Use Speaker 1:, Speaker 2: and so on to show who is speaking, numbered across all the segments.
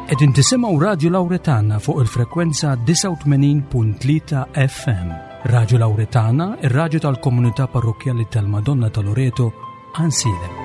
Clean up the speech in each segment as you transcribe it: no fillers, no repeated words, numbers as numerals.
Speaker 1: Qegħdin tisimgħu Radio Lawretana fuq il-frekwenza 89.3 FM. Radio Lawretana, ir-radju tal-Komunità Parrokjali tal-Madonna ta' Loreto, Ansile.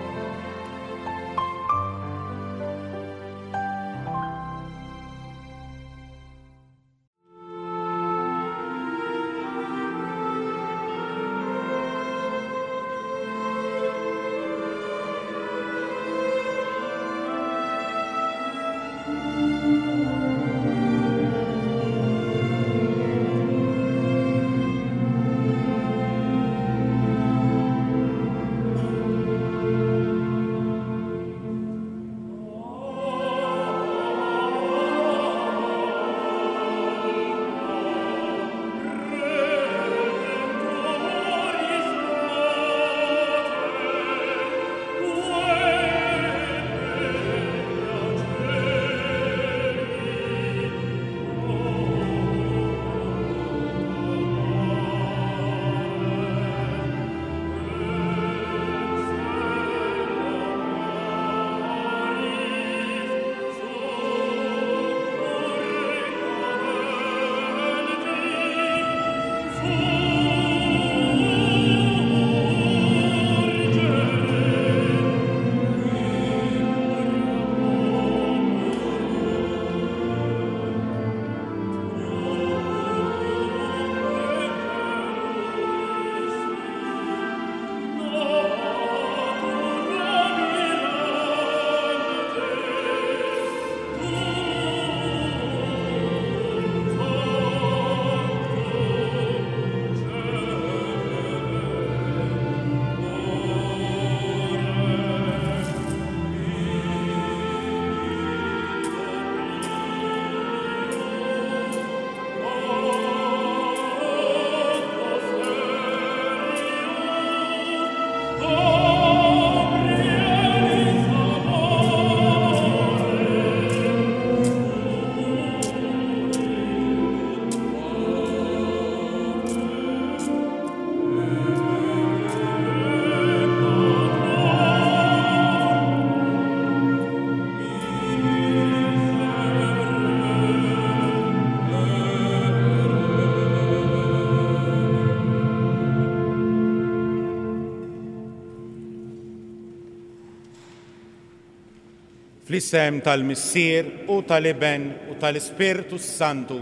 Speaker 2: Fl-isem tal-Missier u tal-Iben u tal-Ispirtu Santu,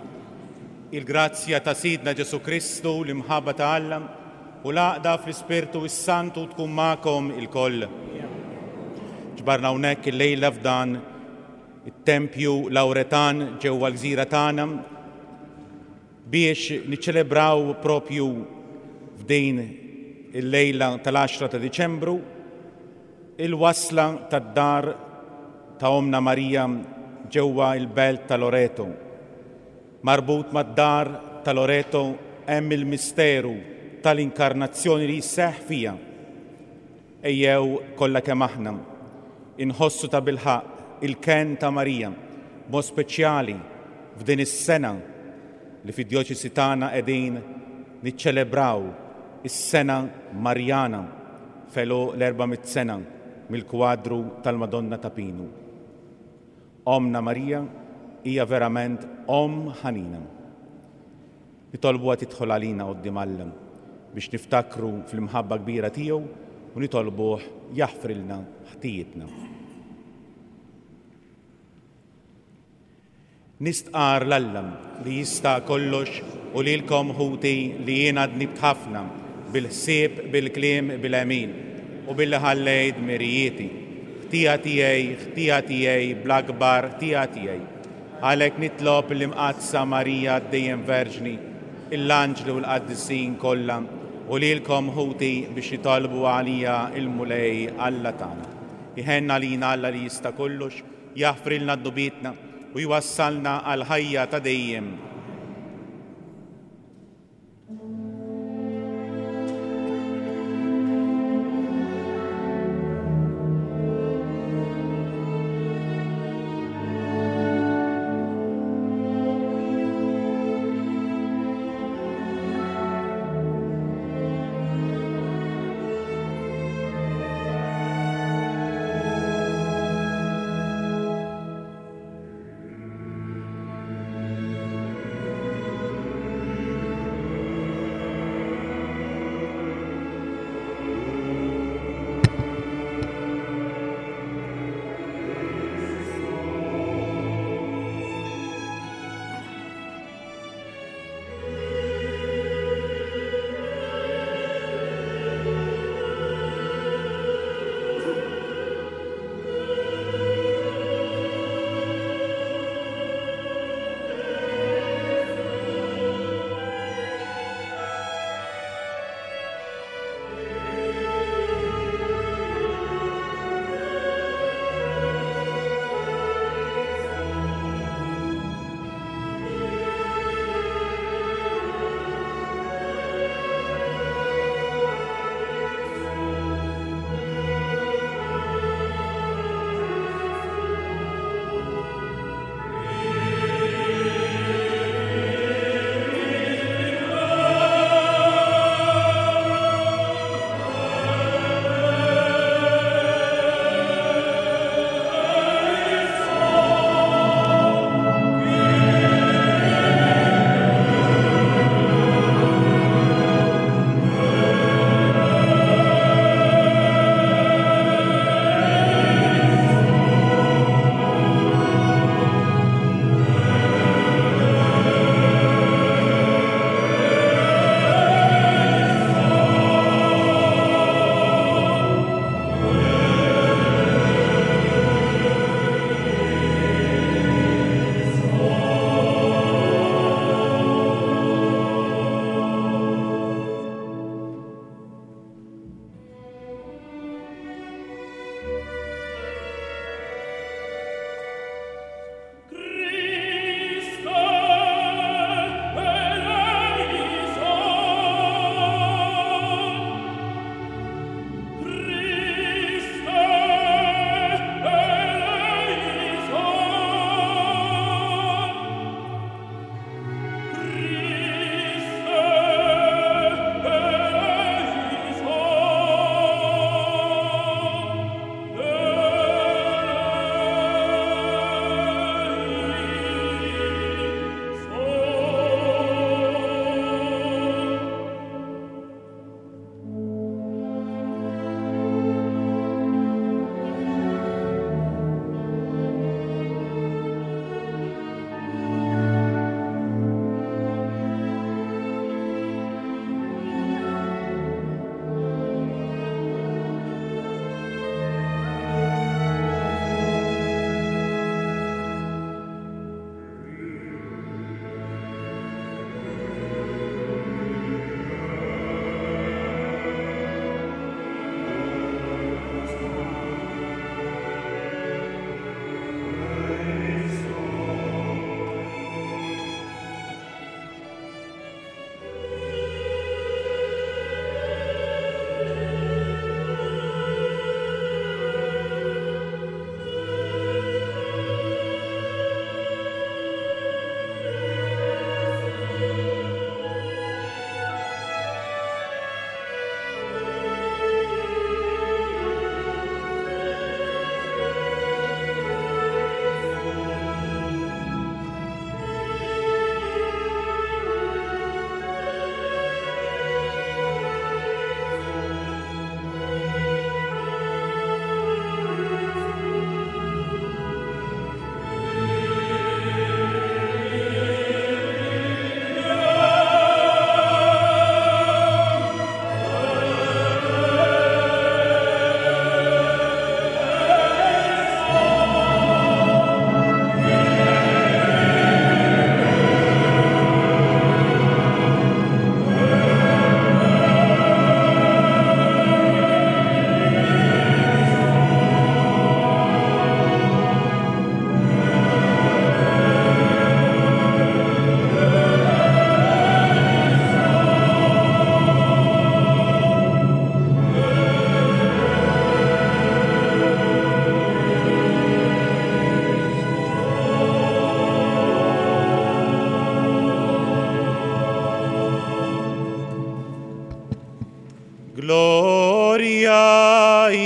Speaker 2: il-grazzja ta' Sidna Ġesu Kristu l-imħabba ta' Alla u l-għaqda fl-Ispirtu Santu tkun magħkom il-koll. Ġbarna hawnhekk il-lejla f'dan it-Tempju Lawretan ġewwa l-Gżira tagħna biex niċċelebraw propju f'din il-lejla tal-10 ta' Diċembru il-wasla tad-dar ta' Omna Marija ġewwa il-Belt ta' Loreto. Marbut mad-dar ta' Loreto hemm il-misteru tal-inkarnazzjoni li jseħħ fija. Ejjew kollha kemm aħna inħossu ta' bilħaq il-ken ta' Marija, mod speċjali f'din is-sena li fid-djoċesi tagħna qegħdin niċċelebraw is-sena Marjana felu l-400 sena mill-kwadru tal-Madonna ta' Pinu. Omna Marija hija verament ħanina. Nitolbuha tidħol għalina quddiem Alla biex niftakru fl-imħabba kbira tiegħu u nitolbuh jaħfrilna ħtijietna. Nistqar l-Alla li jista' kollox u lilkom ħuti li jien għadni b'ħafna bil-ħsieb, bil-kliem, bil-għemin u billi ħallejt mirijieti. Ħtija tiegħi bl-akbar ħtija tiegħi. Għalhekk nitlob l-imqazza Marija dejjem Verġni, l-anġlu u l-qaddisin kollha u lilkom ħuti biex jitolbu għalija il-mulej Alla tagħna. Iħenna lina Alla li jista' kollox, jaħfrilna d-dubietna u jwassalna għal ħajja ta' dejjem.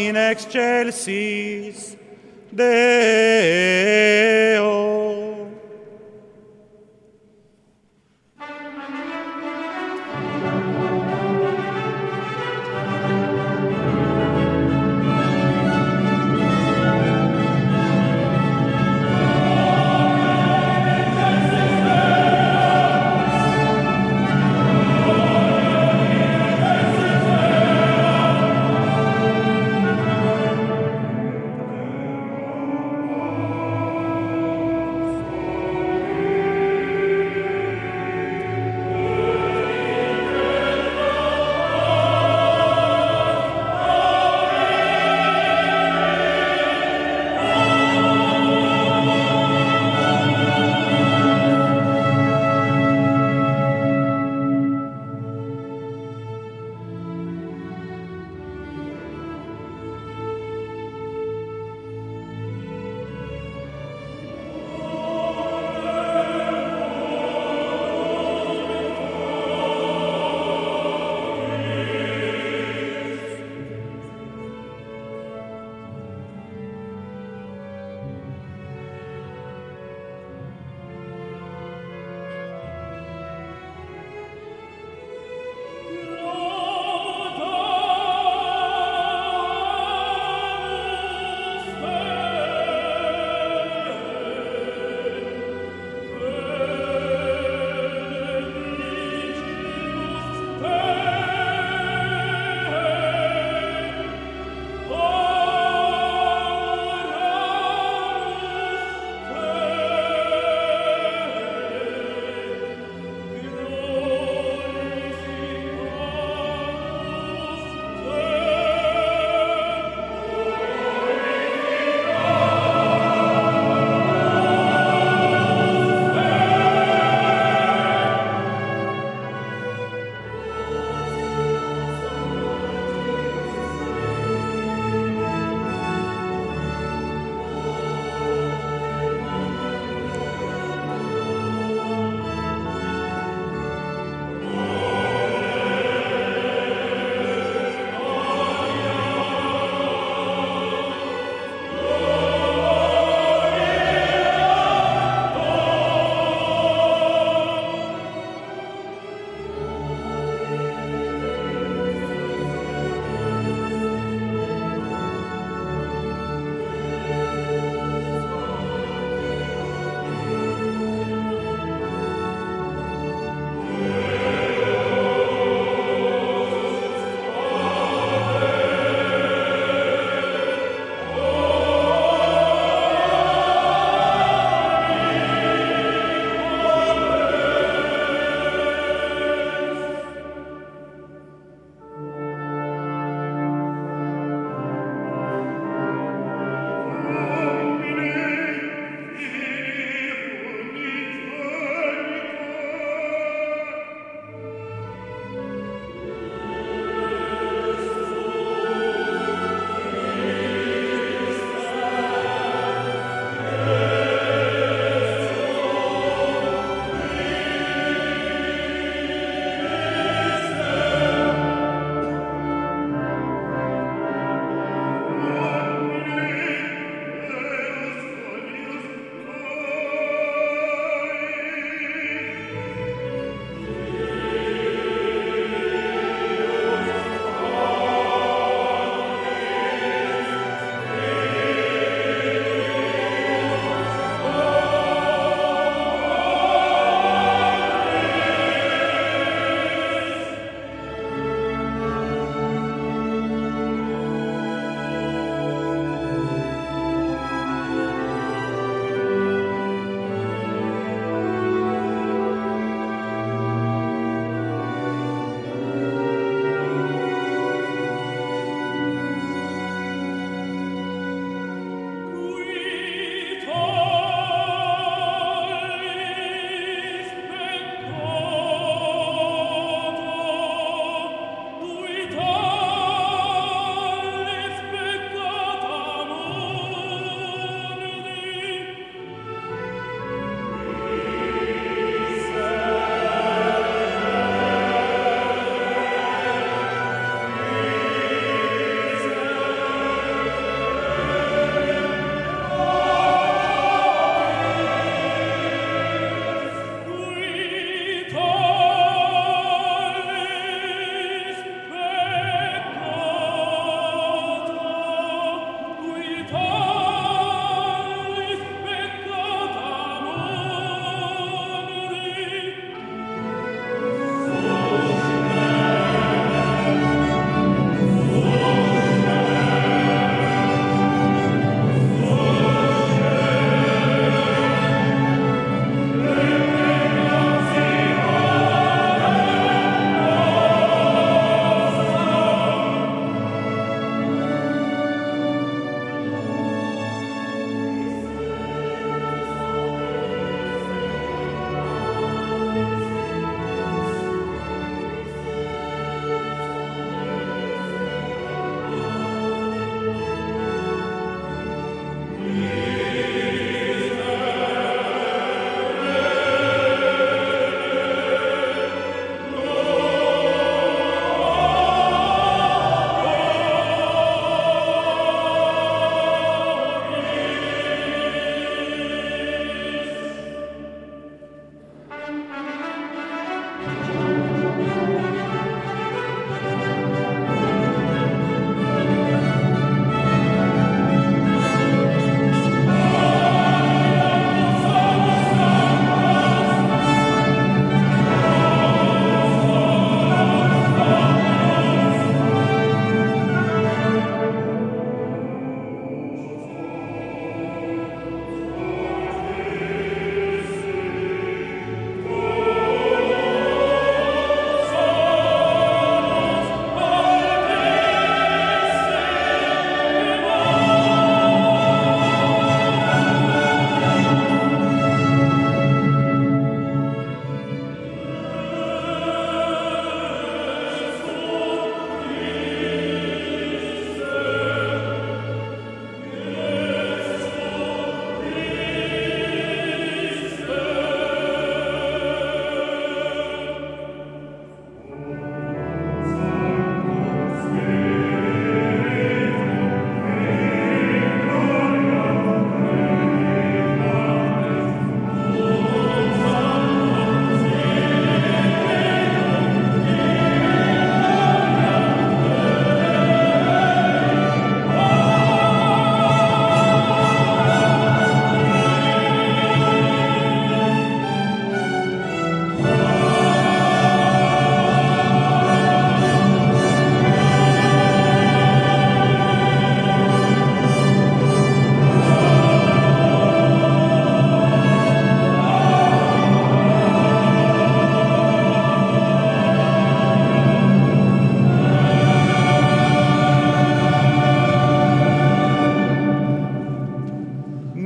Speaker 2: in excelsis Deo.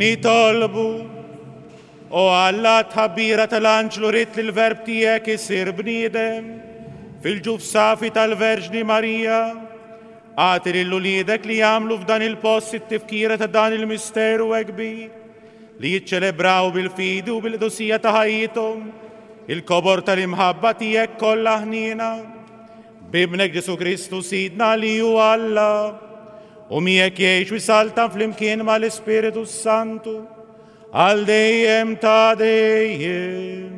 Speaker 2: nitolbu o Alla tħabbira tal-anġlu rit li l-verb tiegħek isir bniedem fil-ġuf safi tal-Verġni Marija. Għati lill-uliedek li jagħmlu f'dan il-post it-tifkira ta' dan il-misteru kbir li jiċċelebraw bil-fidi u bil-qdusija ta' ħajjithom il-kobor tal-imħabba tiegħek kollha ħniena. Bibnek Ġesu Kristu Sidna li hu Alla u miegħek jgħix u jsaltan flimkien mal-Ispiritu Santu għal dejjem ta' dejjem.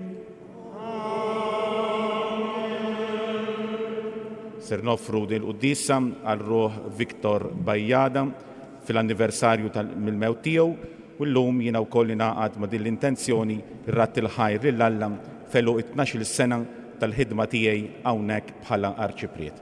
Speaker 2: Ser nofru dil-Quddisa għal Ruħ Viktor Bajjada fil-anniversarju mill-mewt tiegħu u llum jiena wkoll ingħaqad ma' din l-intenzjoni irrat il-ħajr lill-Alla felu 12 sena tal-ħidma tiegħi hawnhekk bħala arċipriet.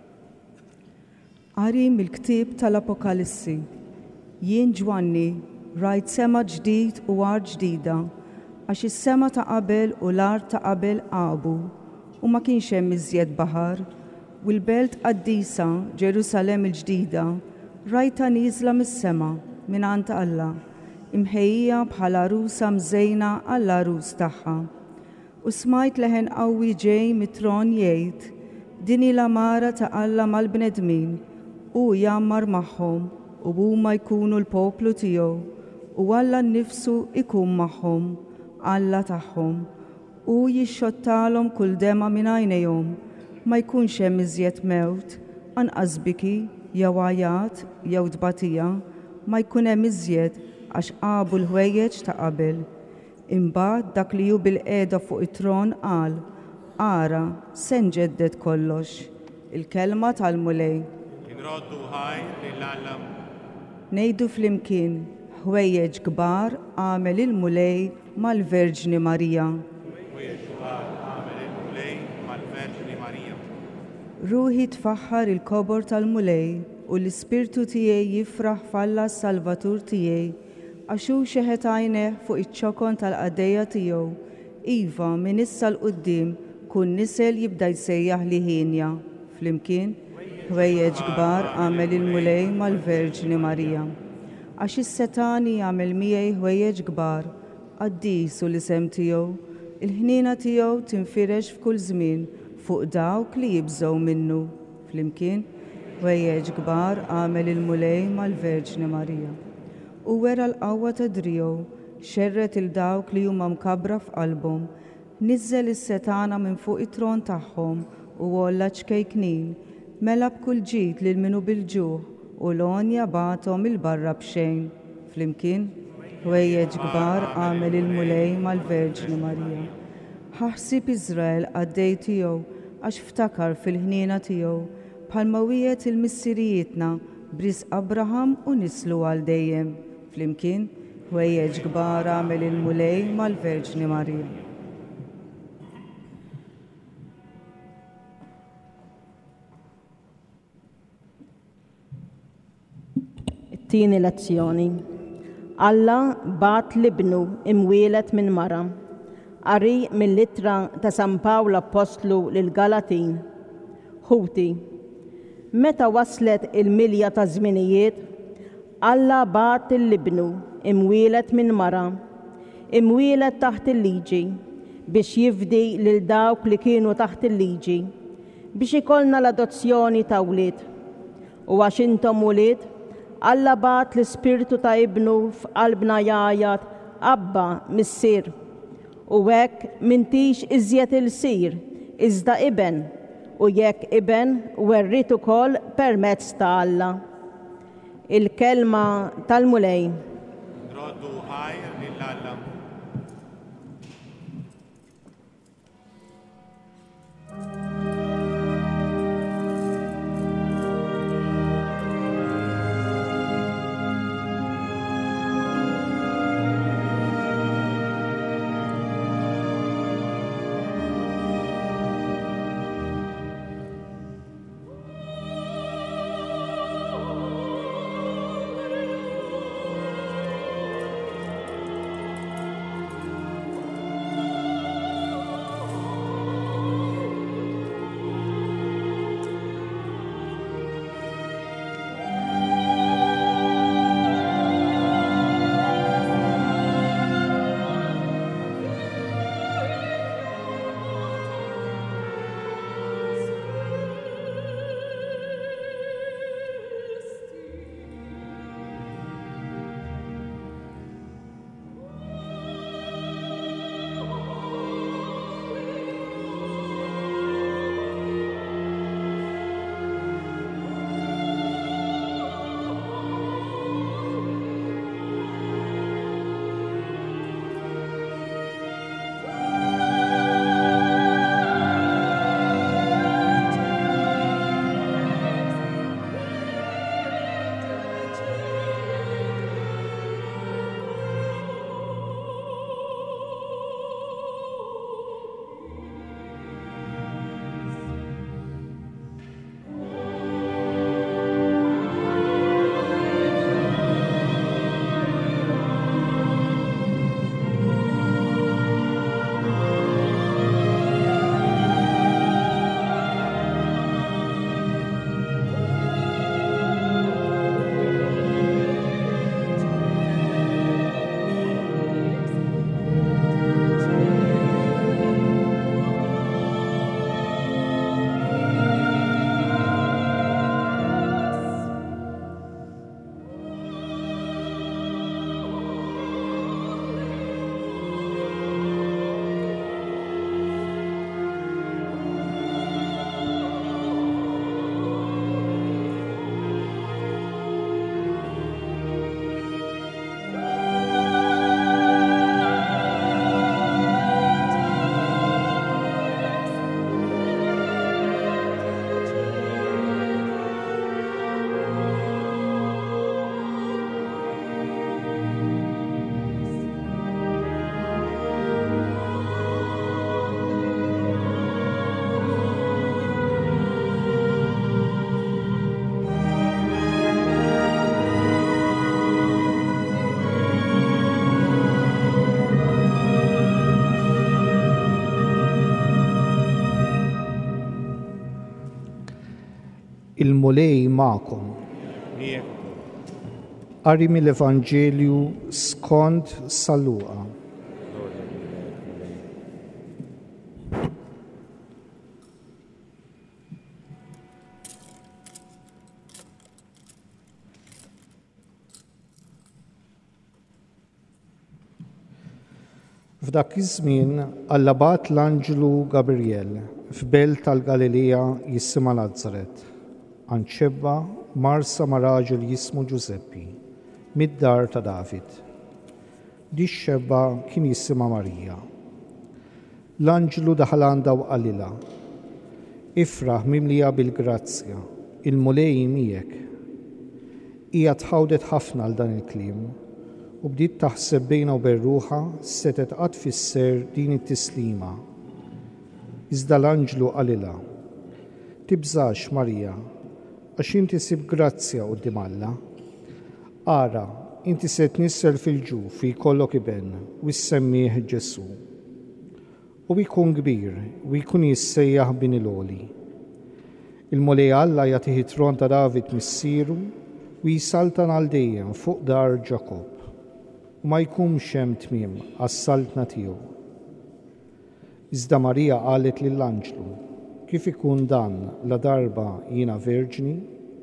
Speaker 3: Qari mill-ktieb tal-Apokalissi. Jien Ġwanni rajt sema ġdid u art ġdida għax is-sema ta' qabel u l-art ta' qabel qabu u ma kienx hemm iżjed baħar. U l-belt qaddisa Ġerusalem il-ġdida rajta nieżla mis-sema mingħand Alla, imħejja bħala arusa mżejna għall-arus tagħha. U smajt leħen qawwi ġej mit-tron jgħid, din hi l-amara ta' Alla mal-bnedmin u jammar magħhom u huma jkunu l-poplu tiegħu u Alla nnifsu ikun magħhom, Alla tagħhom, u jixxottalhom kull dema minn għajnejhom. Ma jkunx hemm iżjed mewt, anqas biki, jew għajat, jew tbatija, ma jkun hemm iżjed għax qabu l-ħwejjeġ ta' qabel. Imbagħad dak li hu bil-qiegħda fuq it-tron qal, ara se nġedded kollox. Il-kelma tal-mulej.
Speaker 2: Inroddu ħajr lill-Alla.
Speaker 3: Ngħidu flimkien, ħwejjeġ kbar għamel il-mulej mal-Verġni Marija. Ruħi tfaħħar il-kobor tal-mulej u l-ispirtu tiegħi jifraħ f'Alla s-Salvatur tiegħi għax hu xeħet għajneh fuq iċ-ċokon tal-qadejja tiegħu. Iva minn issa l-qudiem kun nisel jibda jsejjaħ li ħinja. Flimkien, ħwejjeġ kbar għamel il-mulej mal-Verġni Marija. Għax is-Setani jagħmel miegħi ħwejjeġ kbar, qaddis u l-isem tiegħu, il-ħniena tiegħu tinfirex f'kull żmien fuq dawk li jibżgħu minnu. Flimkien, ħwejjeġ kbar għamel il-mulej mal-Verġni Marija. U wera l-qawwa ta' driegħu, xerret il-dawk li huma mkabbra f'qalbhom, niżżel is-setana minn fuq it-tron tagħhom u wolla ċkejknin, mela b'kull ġid lil minu bil-ġuħ u l-onja bagħthom il-barra b'xejn. Flimkien, ħwejjeġ kbar għamel il-mulej mal-Verġni Marija. Ħaħsib Iżrael għaddej tiegħu għax ftakar fil-ħniena tiegħu bħalma wieħed il-missirijietna bris Abraham u nislu għal dejjem. Flimkien, ħwejjeġ kbar għamel il-mulej mal-Verġni Marija.
Speaker 4: It-tieni lezzjoni. Alla bat libnu imwielet minn mara. Qari mill-littra ta' San Pawl Apostlu lil Galatin. Ħuti. Meta waslet il-milja ta' żminijiet, Alla bat il-libnu imwielet minn mara, imwielet taħt il-liġi biex jifdi lil dawk li kienu taħt il-liġi, biex ikollna l-adozzjoni ta' wlied. U għax intom wlied, Alla bat l-Ispirtu ta' ibnu f'qalbna jgħajjat Abba missier. U hekk m'intix iżjed il-sir, iżda iben, u jekk iben werrit ukoll permezz ta' Alla. Il-kelma tal-mulej.
Speaker 2: Nroddu ħajr lill-Alla.
Speaker 5: il-mulej ma'kom. Qari mill-Evanġelju skont San Luqa. F'dak iż-żmien allabat l-Anġlu Gabriel f'belt tal-Galilea jisima Nazaret, għand xebba marsa ma' raġel jismu Ġuseppi, mid-dar ta' David. Di xebba kien jisima Marija. L-Anġlu daħal għandha u qalilha: Ifraħ mimlija bil-grazzja, il-mulej miegħek. Hija tħawdet ħafna għal dan il-kliem u bdiet taħseb bejna u berruħa setet qatt fisser din it-tislima. Iżda l-Anġlu qalilha: Tibżax Marija, għax inti sib grazzja quddiem Alla. Ara, inti se tnissel fil-ġuf jkollok iben u ssemmih Ġesu. U jkun kbir u jkun jissejjaħ bin il-għoli. Il-mulej Alla jagħtih it-tron ta' David missieru u jisaltan għal dejjem fuq dar Ġakob. U ma jkunx hemm tmiem għas-saltna tiegħu. Iżda Marija qalet lill-Anġlu: Kif ikun dan la darba jiena verġni?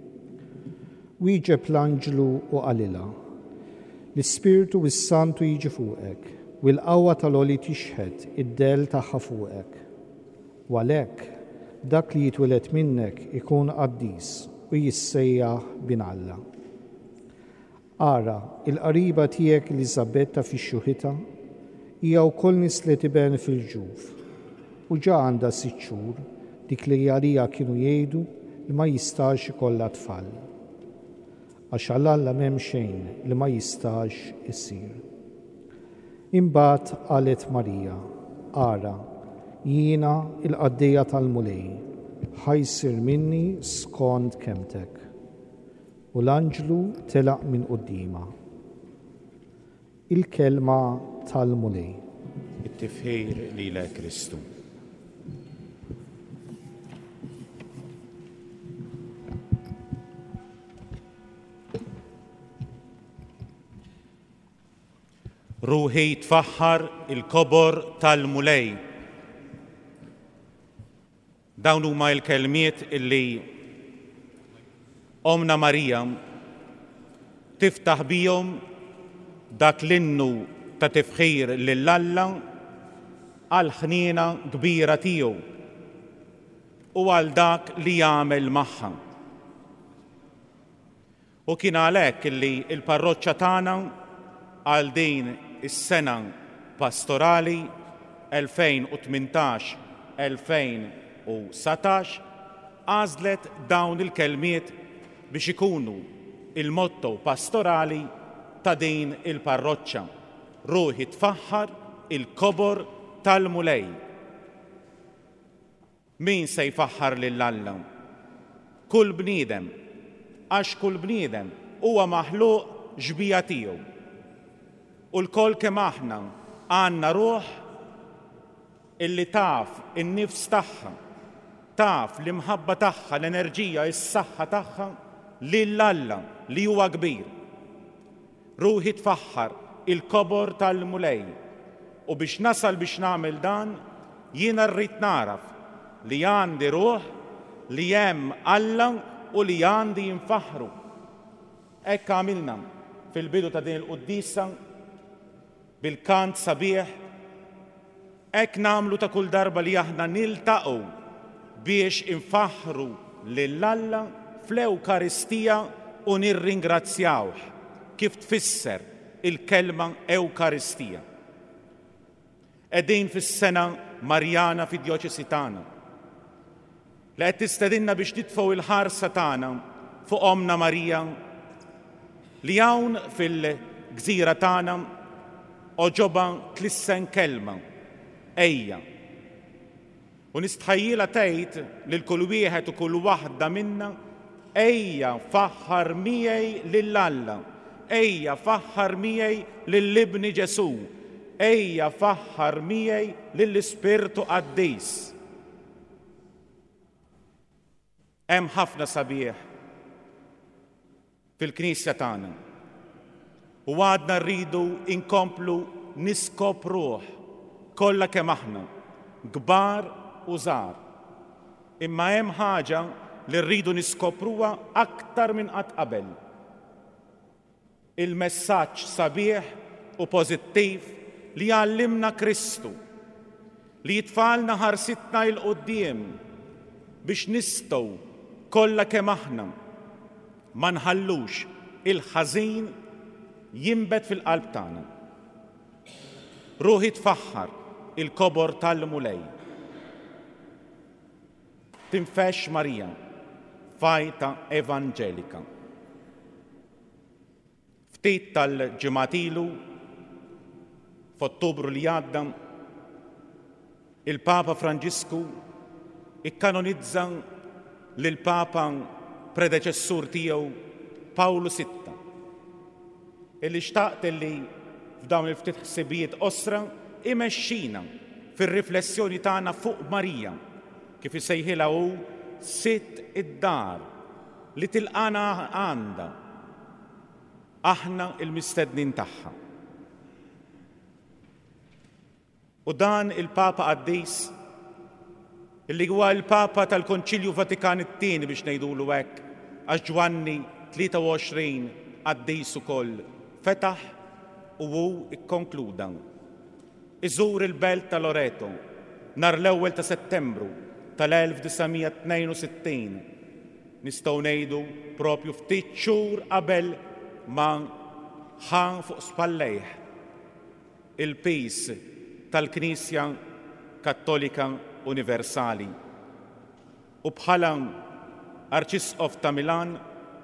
Speaker 5: Wieġeb l-Anġlu u qalilha: L-Ispirtu s-Santu jiġi fuqek u l-qawwa tal-għoli tixħed id-del tagħha fuqek. U għalhekk dak li jitweled minnek ikun qaddis u jissejjaħ bin Alla. Ara, il-qariba tiegħek Elisabetta fix-xuħitha hija wkoll nislet iben fil-ġuf u ġa għandha 6 xhur, dik li għalija kienu jgħidu li ma jistax ikollha tfal. Għax għal Alla m'hemm xejn li ma jistax isir. Imbagħad qalet Marija: Ara, jiena il-qaddejja tal-mulej, ħajsir minni skont kemmtek. U l-Anġlu telaq minn qudiema. Il-kelma tal-mulej.
Speaker 2: It-tifħir lilek Kristu. Ruħi tfaħħar il-kobor tal-mulej. Dawn huma l-kelmiet illi Omna Marija tiftaħ bihom dak l-innu ta' tifħir lill-Alla għal ħniena kbira tiegħu u għal dak li jagħmel magħha. U kien għalhekk illi l-parroċċa tagħna għal din is-sena pastorali 2018-2019 għażlet dawn il-kelmiet biex ikunu il-motto pastorali ta' din il-parroċċa: Ruħi tfaħħar il-kobor tal-mulej. Min se jfaħħar lill-Alla? Kull bniedem, għax kull bniedem huwa maħluq ġbija tiegħu. U l-koll kemm aħna għandna ruħ illi taf in-nifs tagħha, taf l-imħabba tagħha, l-enerġija, is-saħħa tagħha lill-Alla li huwa kbir. Ruħi tfaħħar il-kobor tal-mulej. U biex nasal biex nagħmel dan, jiena rrid naraf li għandi ruħ li hemm Alla u li għandi jinfaħru. Hekk għamilna fil-bidu ta' din il-quddisa bil-kant sabiħ. Hekk nagħmlu ta' kull darba li aħna niltaqgħu biex infaħru lill-Alla fl-Ewkaristija u nirringrazzjawh kif tfisser il-kelma Ewkaristija. Qegħdin fis-sena Marjana fid-djoċesi tagħna li qed tistedinna biex nitfgħu il-ħarsa tagħna fuq Omna Marija li hawn fil-gżira tagħna oġoba tlissen kelma: ejja. U nistħajjilha tgħid lil kull wieħed u kull waħda minna: ejja faħħar miegħi lill-Alla, ejja faħħar miegħi lill-Ibni Ġesu, ejja faħħar miegħi lill-Ispirtu Qaddis. Hemm ħafna sabiħ fil-Knisja tagħna u għadna rridu inkomplu niskopruh kollha kemm aħna, kbar u żgħar. Imma hemm ħaġa li rridu niskopruha aktar minn qatt qabel. Il-messaġġ sabiħ u pożittiv li għallimna Kristu, li jitfalna ħarsitna il-qudiem biex nistgħu kollha kemm aħna ma nħallux il-ħażin jinbet fil-qalb tagħna. Ruħi tfaħħar il-kobor tal-mulej. Tinfex Marija, fajta evanġelika. Ftit tal-ġimgħatilu f'Ottubru li għadda, il-Papa Franġisku ikkanonizza lill-Papa predeċessur tiegħu Pawlu VI, illi xtaqt illi f'dawn il-ftit ħsibijiet osra imexxina fir-riflessjoni tagħna fuq Marija, kif isejħilha hu sitt id-dar li tilqana għandha aħna il-mistednin tagħha. U dan il-Papa Qaddis, illi huwa l-Papa tal-Konċilju Vatikan it-tieni biex ngħidulu hekk, għax Ġwanni 23 Qaddis ukoll fetaħ u hu ikkonkluda. Iżur il-Belt ta' Loreto nhar l-ewwel ta' Settembru tal-1962, nistgħu ngħidu propju ftit xhur qabel ma ħan fuq spallejh il-pis tal-Knisja Kattolika Universali. U bħala Arċisqof ta' Milan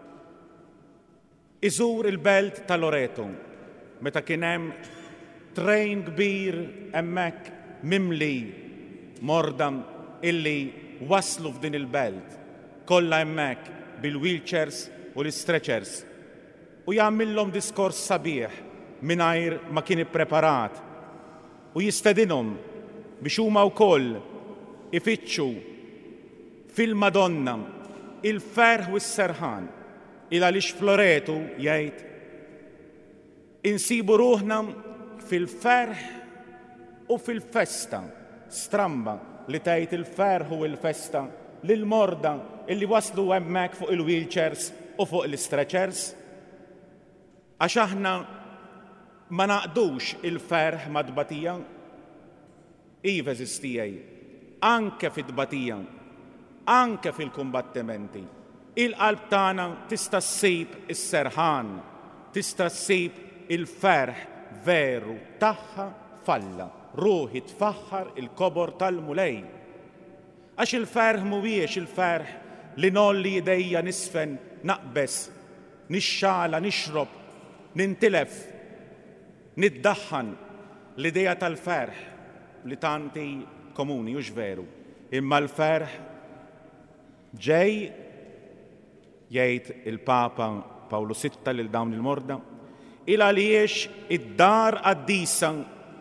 Speaker 2: iżur il-Belt ta' Loreto meta kien hemm trejn kbir hemmhekk mimli morda illi waslu f'din il-belt kollha hemmhekk bil-wheelchairs u l-stretchers u jagħmilhom diskors sabiħ mingħajr ma kien ippreparat u jistedinhom biex huma wkoll ifittxu fil-Madonna il-ferħ u s-serħan il għaliex f'Loreto jgħid insibu ruħna fil-ferħ u fil-festa stramba li tgħid il-ferħ u l-festa lil morda illi waslu hemmhekk fuq il-wheelchairs u fuq l-stretchers, għax aħna ma naqdux il-ferħ ma' tbatija. Iva eżistijaj, anke fit-tbatija, anke fil-kumbattimenti. Il-qalb tagħna tista' ssib is-serħan, tista' ssib il-ferħ veru tagħha falla. Ruħi tfaħħar il-kobor tal-mulej. Għax il-ferħ mhuwiex il-ferħ li nolli idejja nisfen, naqbes, nixxala, nixrob, nintilef, niddaħħan l-idea tal-ferħ li tanti komuni, hux veru. Imma l-ferħ ġej, jgħid il-Papa Pawlu VI lil dawn il-morda, il għaliex id-dar qaddisa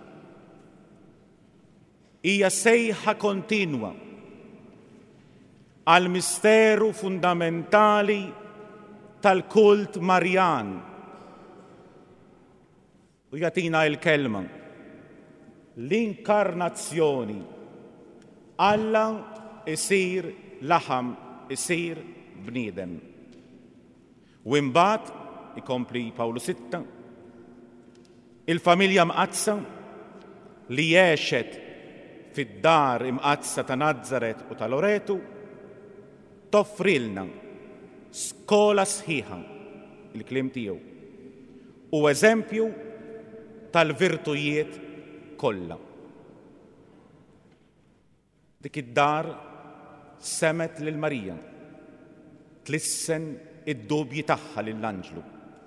Speaker 2: hija sejħa kontinwa għal misteru fundamentali tal-kult Marjan. U jagħtina l-kelma l-inkarnazzjoni. Alla isir laħam, isir bniedem. U imbagħad ikompli Pawlu VI, il-familja mqazza li jgħexet fid-dar imqazza ta' Nażaret u ta' Loreto toffrilna skola sħiħa, il-kliem tiegħu, u eżempju tal-virtujiet kollha. Dik id-dar semet lil Marija, tlissen id-dubji tagħha lill-Anġlu.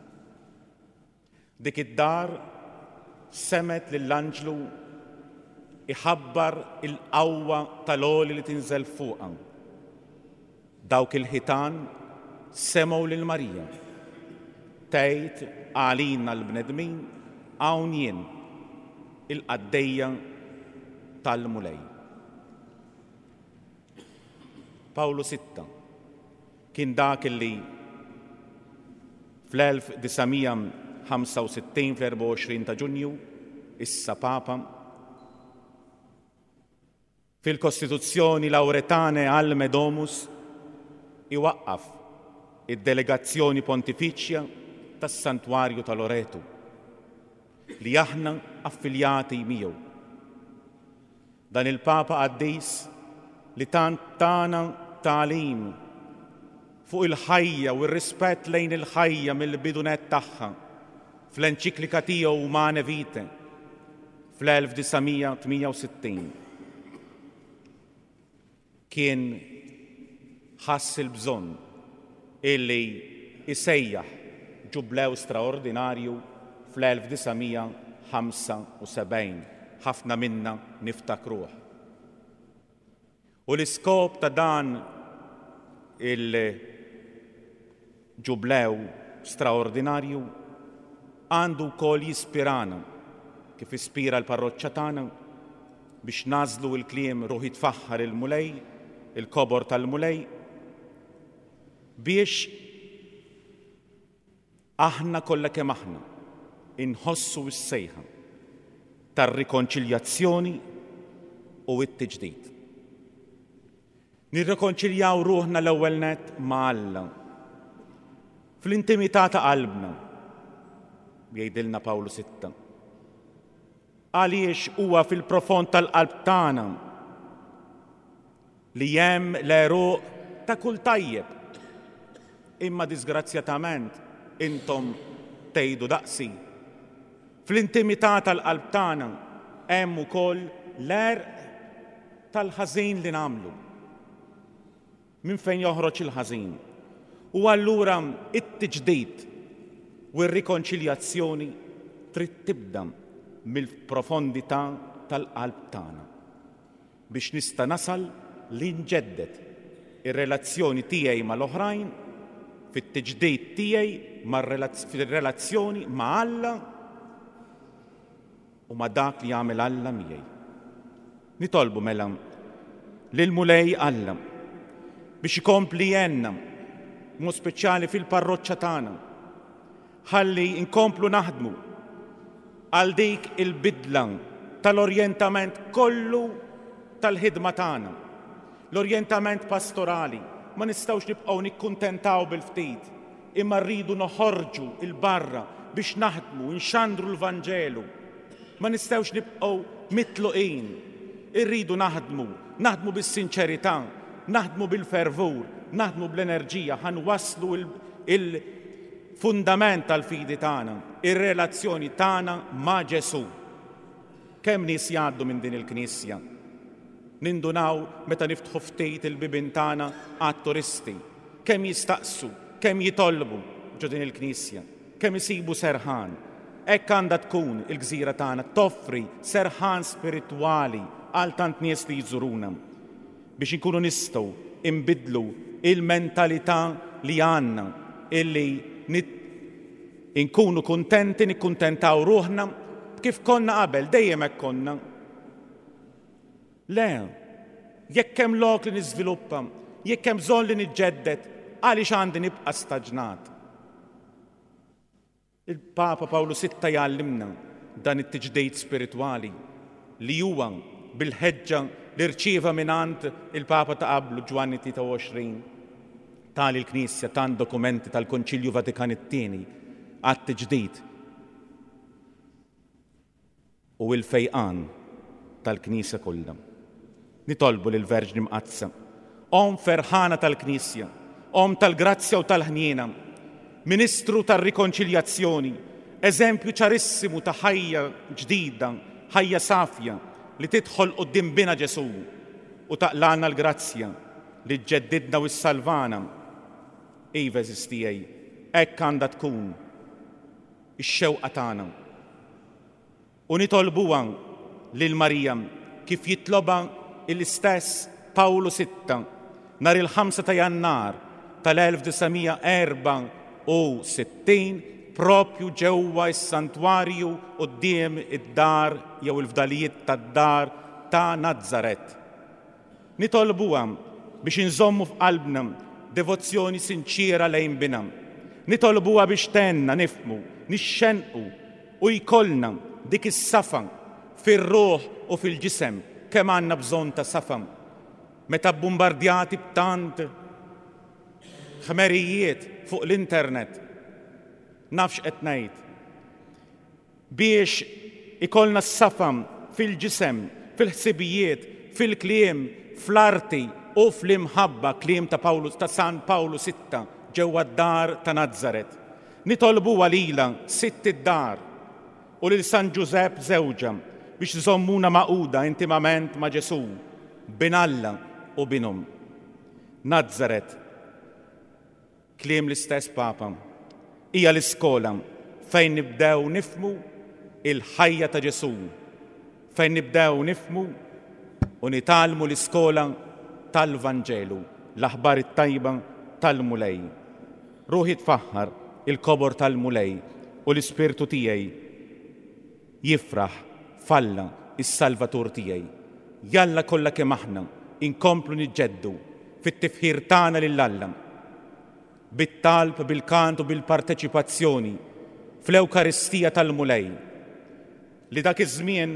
Speaker 2: Dik id-dar semet lill-Anġlu iħabbar il-qawwa tal-għoli li tinżel fuqha. Dawk il-ħitan semgħu lil Marija tgħid għalina l-bnedmin hawn jien il-qaddejja tal-mulej. Pawlu VI kien dak illi fl-1965 fl-24 ta' Ġunju issa Papa fil-Kostituzzjoni Lauretane Alme Domus iwaqqaf id-delegazzjoni pontifiċja tas-Santwarju ta' Loreto li aħna affiljati miegħu. Dan il-Papa Qaddis li tant tana tagħlim fuq il-ħajja u r-rispett lejn il-ħajja mill-bidunet tagħha fl-enċiklika tiegħu Humane Vitae fl-1968 kien ħass il-bżonn illi isejjaħ ġublew straordinarju fl-1975 ħafna minna niftakruh. U l-iskop ta' dan il-ġublew straordinarju għandu wkoll jispirana kif ispira l-parroċċa tagħna biex nażlu l-kliem ruħi tfaħħar il-mulej, il-kobor tal-mulej, biex aħna kollha kemm aħna inħossu s-sejħa tar-rikonċiljazzjoni u t-tiġdid. Nirrikonċiljaw ruħna l-ewwel nett ma' Alla fl-intimità ta' qalbna, jgħidilna Pawlu 6. Għaliex huwa fil-profond tal-qalb tagħna li hemm l-eruq ta' kull tajjeb. Imma disgrazzjatament intom tgħidu daqsi. Fl-intimità tal-qalb tagħna hemm ukoll l-erq tal-ħażin li nagħmlu. Minn fejn joħroġ il-ħażin. U allura it-tiġdid u r-rikonċiljazzjoni trid tibda mill-profondità tal-qalb tagħna biex nista' nasal li nġeddet ir-relazzjoni tiegħi mal-oħrajn fit-tiġdid tiegħi fir-relazzjoni ma' Alla u ma' dak li jagħmel Alla miegħi. Nitolbu mela lil-mulej Alla biex ikompli jenna mod speċjali fil-parroċċa tagħna ħalli inkomplu naħdmu għal dik il-bidla tal-orjentament kollu tal-ħidma tagħna. L-orjentament pastorali ma nistgħux nibqgħu nikkuntentaw bil-ftit, imma rridu noħorġu il-barra biex naħdmu nxandru l-Vanġelu. Ma nistgħux nibqgħu mitluqin, irridu naħdmu bis-sinċerità, naħdmu bil-fervur, naħdmu bl-enerġija, ħanwasslu il-fundament tal-fidi tagħna, ir-relazzjoni tagħna ma' Ġesu. Kemm nies jgħaddu minn din il-Knisja? Nindunaw meta niftħu ftit il-bibin tagħna għat-turisti. Kemm jistaqsu, kemm jitolbu ġo din il-Knisja, kemm isibu serħan. Hekk għandha tkun il-gżira tagħna toffri serħan spiritwali għal tant nies li jżuruna biex inkunu nistgħu inbidlu il-mentalità li għandna illi inkunu kuntenti nikkuntentaw ruħna kif konna qabel, dejjem hekk konna. Le, jekk hemm lok li niżviluppa, jekk hemm bżonn li niġġedded, għaliex għandi nibqa' staġnat. Il-Papa Pawlu 6 jgħallimna dan it-tiġdid spiritwali li huwa bil-ħeġġa li rċieva mingħand il-Papa ta' qablu Ġwanni 23 tali l-Knisja tan dokumenti tal-Konċilju Vatikan II għat-tiġdid u l-fejqan tal-Knisja kollha. Nitolbu lill-Verġni Mqazza, Om ferħana tal-Knisja, Om tal-Grazzja u tal-Ħniena, Ministru tar-Rikonċiljazzjoni, eżempju ċarissimu ta' ħajja ġdida, ħajja safja li tidħol quddiem bina Ġesu u taqlana l-grazzja li ġġeddidna u s-salvana. Iva eżiz tiegħi, hekk għandha tkun ix-xewqa tagħna. U nitolbuha lil Marija kif jitloba l-istess Pawlu 6 nhar il-5 ta' Jannar tal-1964 propju ġewwa s-santwarju quddiem id-dar jew il-fdalijiet tad-dar ta' Nażaret. Nitolbuha biex inżommu f'qalbna devozzjoni sinċira lejn bina. Nitolbuha biex tenna nifmu, nixxenqu u jkollna dik is-safa fir-ruħ u fil-ġisem kemm għandna bżonn ta' safa. Meta bombardjati b'tant ħmerijiet fuq l-internet, nafx qed ngħid. Biex ikollna s-safa fil-ġisem, fil-ħsibijiet, fil-kliem, fl-arti u fl-imħabba kliem ta' San Pawlu 6 ġewwa d-dar ta' Nazzaret. Nitolbuha lilha sitt id-dar u lil San Ġusepp żewġa biex żommuna maquda intimament ma' Ġesu bin Alla u binhom. Nazzaret, kliem l-istess Papa, hija l-iskola fejn nibdew nifmu il-ħajja ta' Ġesu, fejn nibdew nifmu u nitalmu l-iskola tal-Vanġelu, l-aħbar it-tajba tal-mulej. Ruħi tfaħħar il-kobor tal-mulej u l-ispirtu tiegħi jifraħ falla is-Salvatur tiegħi. Jalla kollha kemm aħna inkomplu niġġeddu fit-tifħir tagħna lil Alla, bit-talb, bil-kant u bil-parteċipazzjoni fl-Ewkaristija tal-mulej li dak iż-żmien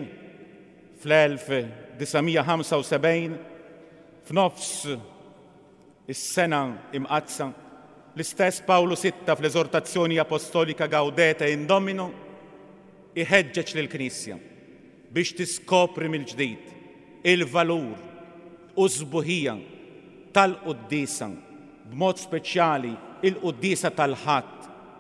Speaker 2: fl-1975 f'nofs is-sena imqazza l-istess Pawlu 6 fl-eżortazzjoni apostolika Gaudete in Domino iħeġġeġ lill-Knisja biex tiskopri mill-ġdid il-valur u żbuħija tal-Qudiesa, b'mod speċjali il-Qudiesa tal-ħadd.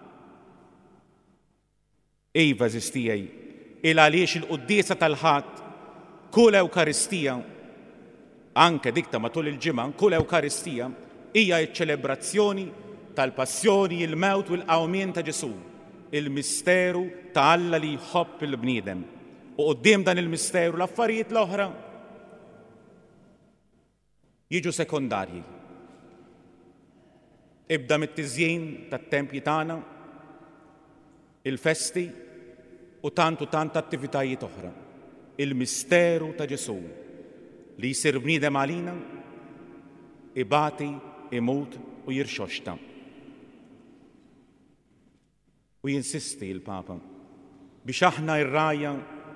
Speaker 2: Iva żistijaj, għaliex il-Qudiesa tal-ħadd kull Ewkaristija, anke dik ta' matul il-ġimgħa, kull Ewkaristija hija ċ-ċelebrazzjoni tal-passjoni, il-mewt u l-qawmien ta' Ġesu, il-misteru ta' Alla li jħobb il-bniedem. U quddiem dan il-misteru l-affarijiet l-oħra jiġu sekondarji. Ibda mit-tiżjien tat-tempji tagħna, il-festi u tant attivitajiet oħra. Il-misteru ta' Ġesu li jsir bniedem għalina, ibati, imut u jirxoxta. U jinsisti il-Papa biex aħna ir-rajja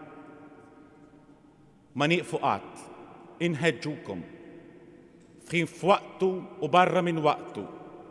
Speaker 2: ma nieqfu qatt, inħeġġukom f'ħin f'waqtu u barra minn waqtu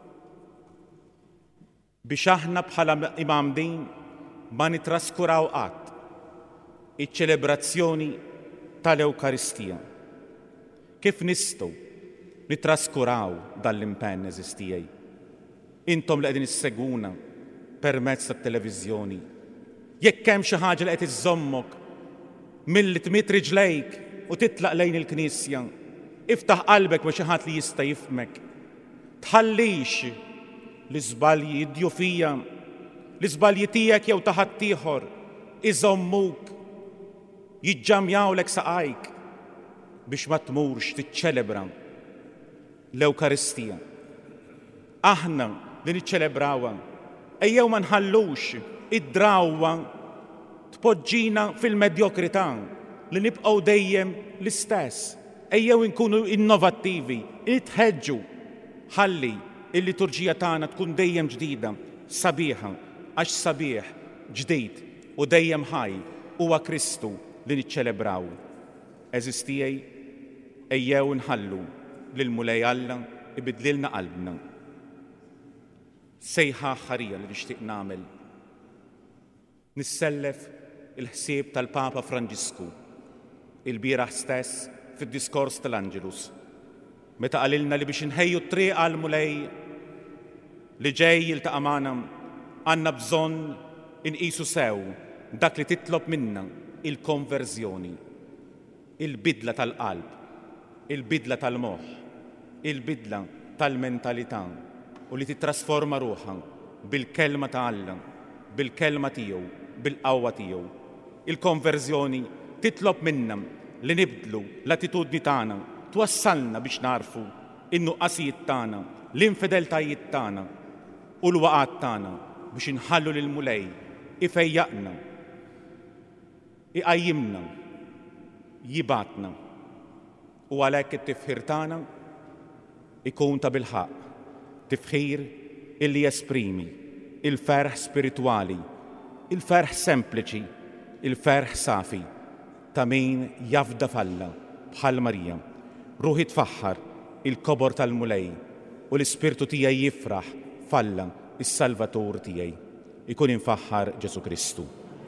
Speaker 2: biex aħna bħala imamdin ma nitraskuraw qatt iċ-ċelebrazzjoni tal-Ewkaristija. Kif nistgħu nitraskuraw dal-impenn eżistijaj? Intom li qegħdin isseguna permezz tat-televiżjoni. Jekk hemm xi ħaġa li qed iżommok milli tmiet riġlejk u titlaq lejn il-Knisja, iftaħ qalbek ma' xi ħadd li jista' jifhmek. Tħallix l-iżbalji, id-djufija, l-iżbalji tiegħek jew ta' ħadd ieħor iżommuk, jiġġamjawlek saqajk biex ma tmurx tiċċelebra l-Ewkaristija. Aħna li niċċelebrawha, ejjew ma nħallux id-drawwa tpoġġina fil-medjokrità li nibqgħu dejjem l-istess. Ejjew inkunu innovattivi, nitħeġġu ħalli il-liturġija tagħna tkun dejjem ġdida, sabiħa, għax sabiħ, ġdid u dejjem ħaj huwa Kristu li niċċelebraw. Eżistijaj, ejjew nħallu lil mulej Alla ibidlilna qalbna. Sejħa ħarija li nixtieq nagħmel. Nissellef il-ħsieb tal-Papa Franġisku il-bieraħ stess fid-diskors tal-Angelus, meta qalilna li biex inħejju t-triq għall-mulej li ġej jiltaqa' magħna għandna bżonn inqisu sew dak li titlob minna il-konverżjoni, il-bidla tal-qalb, il-bidla tal-moħħ, il-bidla tal-mentalità u li titrasforma ruħha bil-kelma ta' Alla, bil-kelma tiegħu, bil-qawwa tiegħu. Il-konverżjoni titlob minna li nibdlu l-attitudni tagħna, twassalna biex narfu in-nuqqasijiet tagħna, l-infedeltajiet tagħna u l-waqgħat tagħna biex inħallu lil mulej ifejjaqna, iqajjimna, jibatna u għalhekk it-tifħir tagħna ikun ta' bilħaq tifħir illi jesprimi il-ferħ spirituali, il-ferħ sempliċi, il-ferħ safi ta' min jafda falla bħal Marija. Ruħi tfaħħar il-kobor tal-mulej u l-ispirtu tiegħi jifraħ falla is-Salvatur tiegħi. Ikun infaħħar Ġesu Kristu.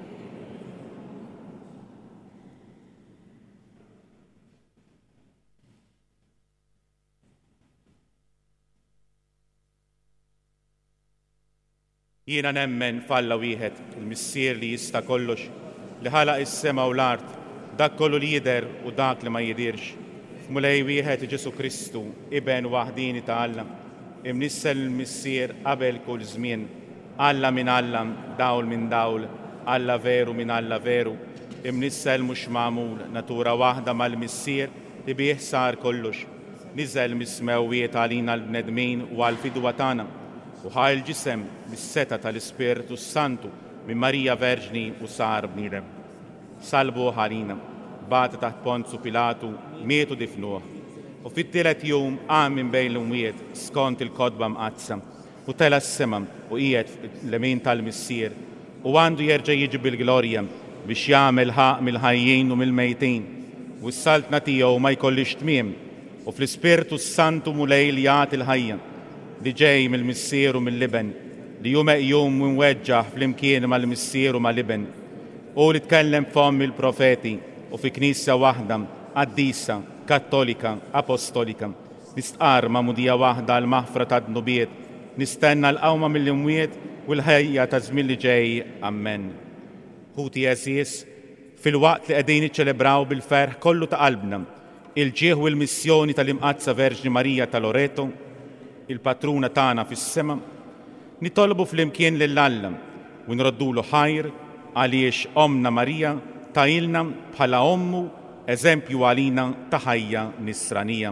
Speaker 2: Jiena nemmen falla wieħed il-Missier li jista' kollox, li ħalaq is-sema u l-art, dak kollu li jidher u dak li ma jidirx. F'mulej wieħed Ġesu Kristu, iben waħdini ta' Alla, imnissel il-Missier qabel kull żmien, Alla minn Alla, dawl minn dawl, Alla veru minn Alla veru, imnissel mhux magħmul, natura waħda mal-Missier li bih sar kollox. Niżel mis-smewwiet għalina l-bnedmin u għall-fidwa tagħna, u ħa il-ġisem mis-seta tal-Ispiritu Santu minn Marija Verġni u sar bniedem. Salbu ħalina, bata taħt Ponzu Pilatu, mietu difnuh. U fit-tielet jum qam minn bejn l-umwiet skont il-kodba mqazza u tela s-sema u qiegħed l-lemin tal-Missier u għandu jerġa' jiġi bil-glorja biex jagħmel ħaq mill-ħajjin u mill-mejtin u s-saltna tiegħu ma jkollix tmiem u fl-Ispiritu Santu mulej li jagħti l-ħajja li ġej mill-Missier u mill-Liben li jum eqjum winweġġaħ fl-imkien mal-Missier u mal-Liben u li tkellem f'omm il-profeti u fi knisja waħda qaddisa, kattolika, apostolika, nistqar ma' mudija waħda l-maħfra ta' dnubiet, nistenna l-qawma mill-imwiet u l-ħejja ta' żmien li ġej. Amen. Ħuti Eżies, fil-waqt li qegħdin niċċelebraw bil-ferħ kollu ta' qalbna il-ġieħ u l-missjoni tal-Imqazza Verġni Marija ta' Loreto, il-patruna tagħna fis-sema, nitolbu fl-imkien lill-Alla u nroddulu ħajr għaliex Omna Marija tajilna bħala ommu eżempju għalina ta' ħajja nisranija.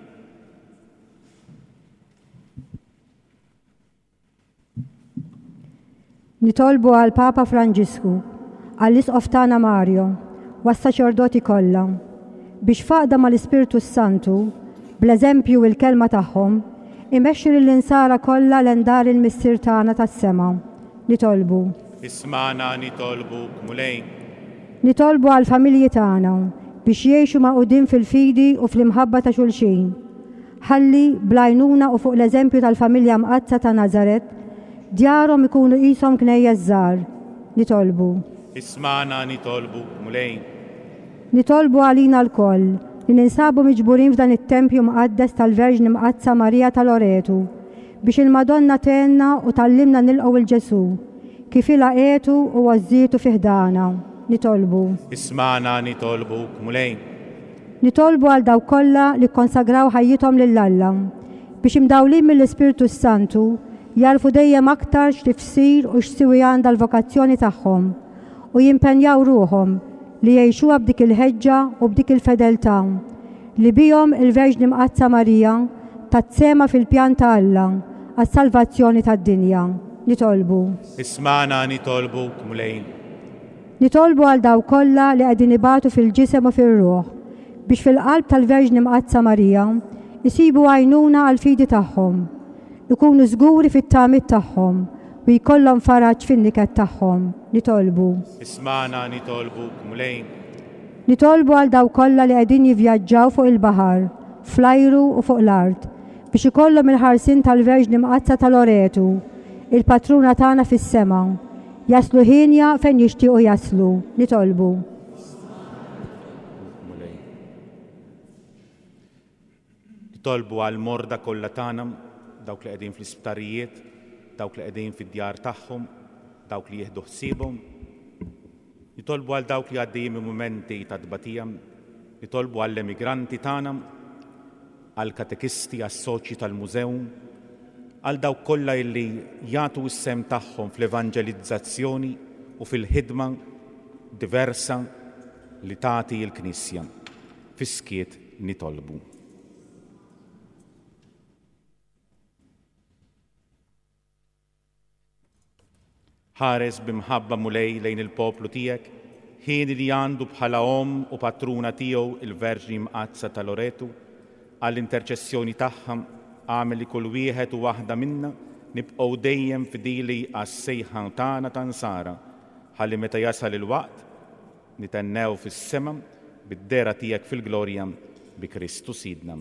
Speaker 6: Nitolbu għal Papa Franġisku, għall-Isqof tagħna Mario, u għas-saċerdoti kollha biex faqda mal-Ispiritu Santu, bl-eżempju u l-kelma tagħhom, imexxu lill-insara kollha l-endar il-Missier tagħna tas-sema. Nitolbu.
Speaker 2: Ismana nitolbu mulej.
Speaker 6: Nitolbu għal familji tagħna biex jgħixu maqudin fil-fidi u fl-imħabba ta' xulxin. Ħalli blajnuna u fuq l-eżempju tal-familja Mqazza ta' Nazaret, djarhom ikunu qishom knejja żgħar. Nitolbu.
Speaker 2: Ismana nitolbu mulej.
Speaker 6: Nitolbu għalina l-koll li ninsabu miġburin f'dan it-tempju mqaddes tal-Verġni Mqazza Marija ta' Loreto biex il-Madonna tenna u tallimna nilqgħu il-Ġesu kif ilaqetu u għażżietu fiħdana. Nitolbu.
Speaker 2: Ismana nitolbu mulej.
Speaker 6: Nitolbu għal daw kollha li konsagraw ħajjithom lill-Alla biex imdawlin mill-Ispiritu Santu jarfu dejjem aktar x'tifsir u x'siwi għandha l-vokazzjoni tagħhom u jimpenjaw ruhom li jgħixuha b'dik il-ħeġġa u b'dik il-fedeltà li bihom il-Verġni Mqazza Marija tatsema fil-pjan ta' Alla għas-salvazzjoni tad-dinja. Nitolbu.
Speaker 2: Ismana nitolbu mulej.
Speaker 6: Nitolbu għal daw kollha li qegħdin ibatu fil-ġisem u fir-ruħ biex fil-qalb tal-Verġni Mqazza Marija isibu għajnuna għal fidi tagħhom, ikunu żguri fit-tagħmit tagħhom u jkollhom faraġġ fin-niket tagħhom. Nitolbu.
Speaker 2: Ismana nitolbu mulej.
Speaker 6: Nitolbu għal daw kollha li qegħdin jivvjaġġaw fuq il-baħar, fl-ajru u fuq l-art biex ikollhom il-ħarsin tal-Verġni Mqazza ta' Loreto, il-patruna tagħna fis-sema, jaslu ħinja fejn jixtiequ jaslu. Nitolbu.
Speaker 2: Nitolbu għal morda kollha tagħna, dawk li qegħdin fl-isptarijiet, dawk li qegħdin fid-djar tagħhom, dawk li jieħdu ħsiebhom. Nitolbu għal dawk li għaddejjin mumenti ta' tbatija, nitolbu għall-emigranti tagħna, għall katekisti, għas-soċji tal-mużew, għal dawk kollha illi jagħtu s-sem tagħhom fl-evanġelizzazzjoni u fil-ħidma diversa li tagħti l-Knisja. Fiskiet nitolbu. Ħares bimħabba mulej lejn il-poplu tiegħek, ħin li għandu bħala om u patruna tiegħu il-Verġni Mqazza ta' Loreto, għall-interċessjoni tagħha għamil li kull wieħed u waħda minna nibqgħu dejjem fidili għas-sejħa tagħna ta' nsara, ħalli meta jasal il-waqt nitennew fis-sema bid-dera tiegħek fil-glorja bi Kristu Sidna.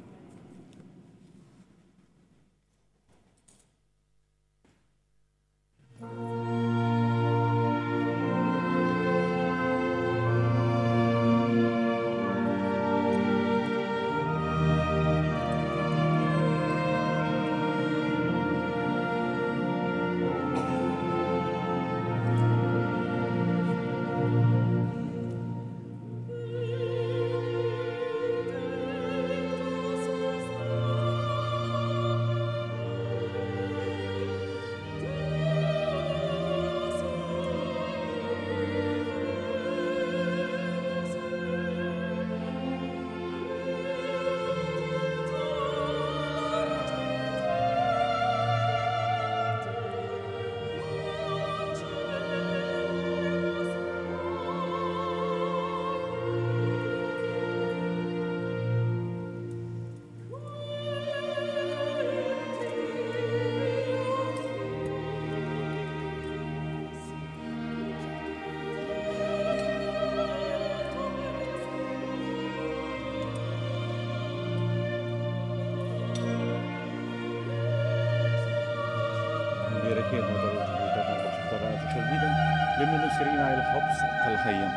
Speaker 2: لمن سرينا الحبس الخيم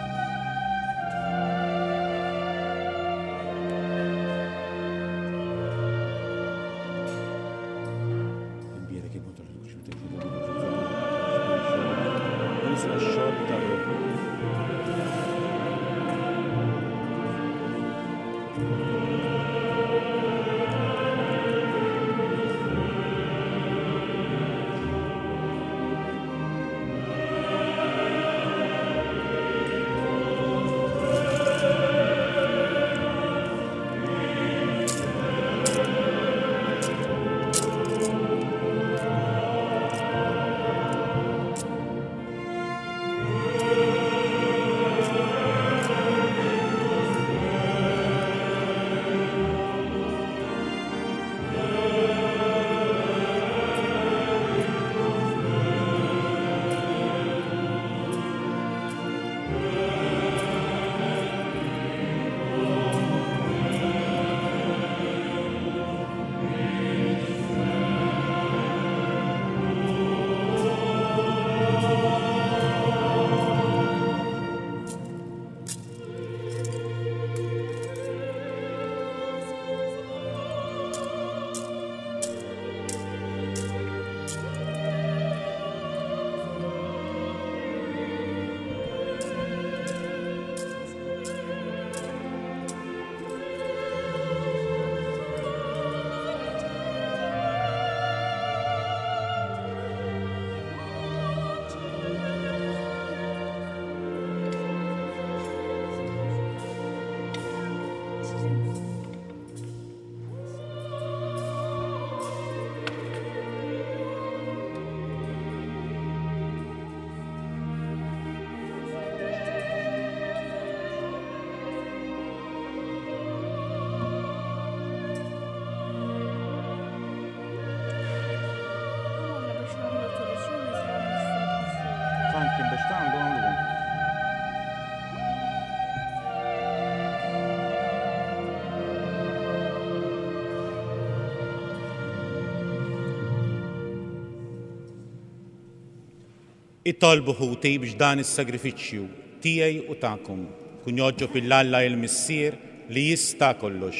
Speaker 2: Ittolbu ħuti biex dan is-sagrifiċċju tiegħi u tagħkom kun joġġob il-Alla il-Missier li jista' kollox.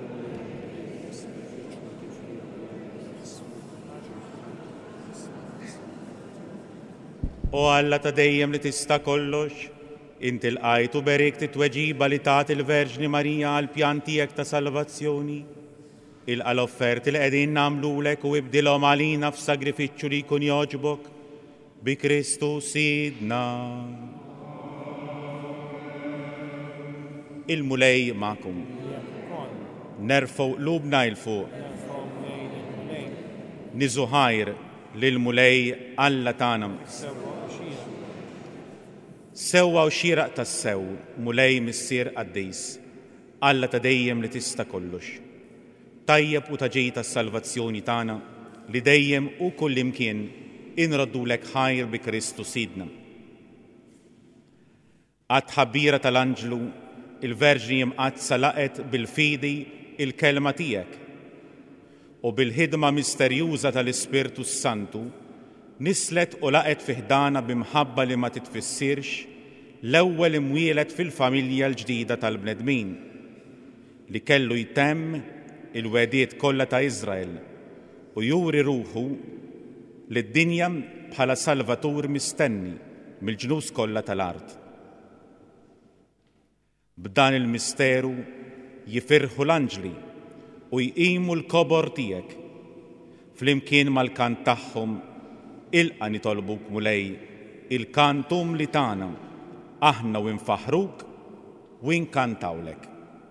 Speaker 2: O Alla ta' dejjem li tista' kollox, inti lqajt u berikt it-tweġiba li tat il-Verġni Marija għal pjan tiegħek ta' salvazzjoni. Ilqa' l-offerti li qegħdin nagħmlulek u ibdilhom għalina f'sagrifiċċju li jkun jogħġbok bi Kristu Sidna. Il-mulej ma'kum. Nerfgħu qlubna il fuq. Niżu ħajr lil-mulej Alla tagħna. Sewwa u xieraq tas-sew, mulej missier qaddis, Alla ta' dejjem li tista' kollox. tajjeb u taġej tas-salvazzjoni tagħna li dejjem u kull imkien inraddulek ħajr bi Kristu Sidna. Għad ħabbira tal-Anġlu il-Verġni imqazza laqet bil-fidi il-kelma tiegħek u bil-ħidma misterjuża tal-Ispirtu Santu nislet u laqet fiħdana bimħabba li ma titfissirx l-ewwel imwieled fil-familja l-ġdida tal-bnedmin li kellu jtemm il-wediet kollha ta' Iżrael u juri ruħu lid-dinja bħala Salvatur mistenni mill-ġnus kollha tal-art. B'dan il-misteru jifirħu l-anġli u jqimu l-kobor tiegħek flimkien mal-kant tagħhom ilqa' nitolbuk mulej il-kantum li tagħna aħna u nfaħruk u nkantawlek.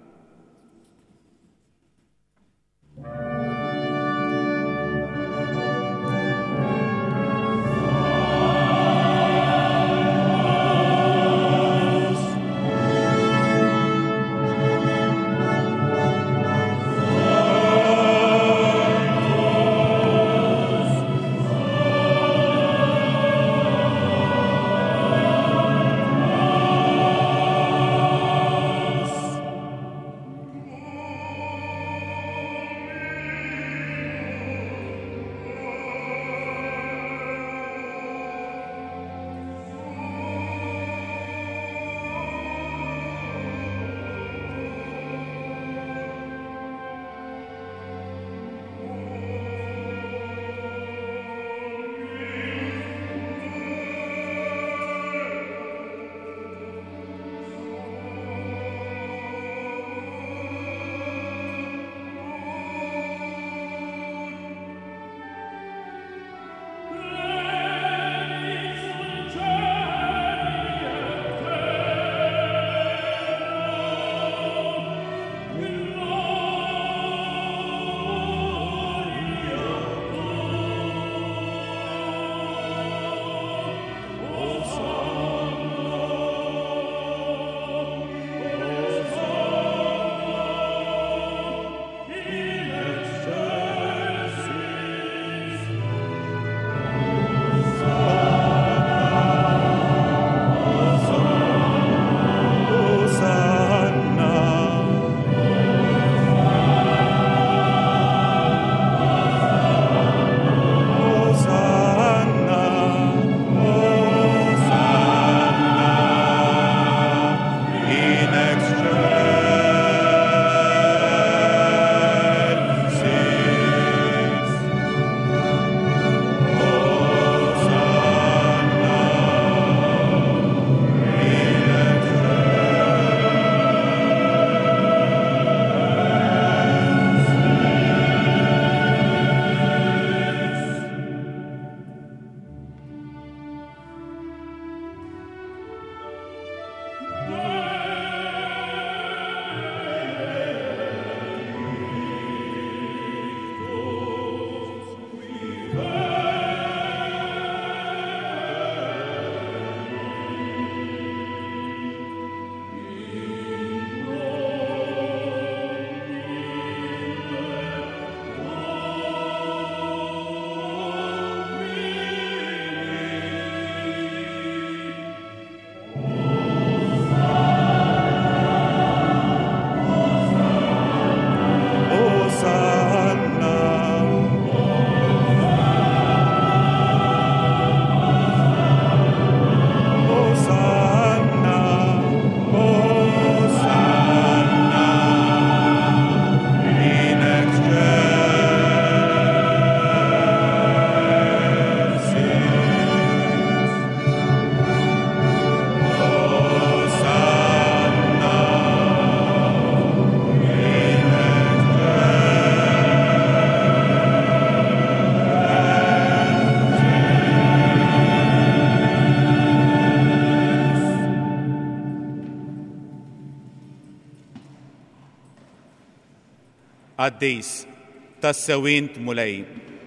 Speaker 7: għaddejs tas-sewint mulej,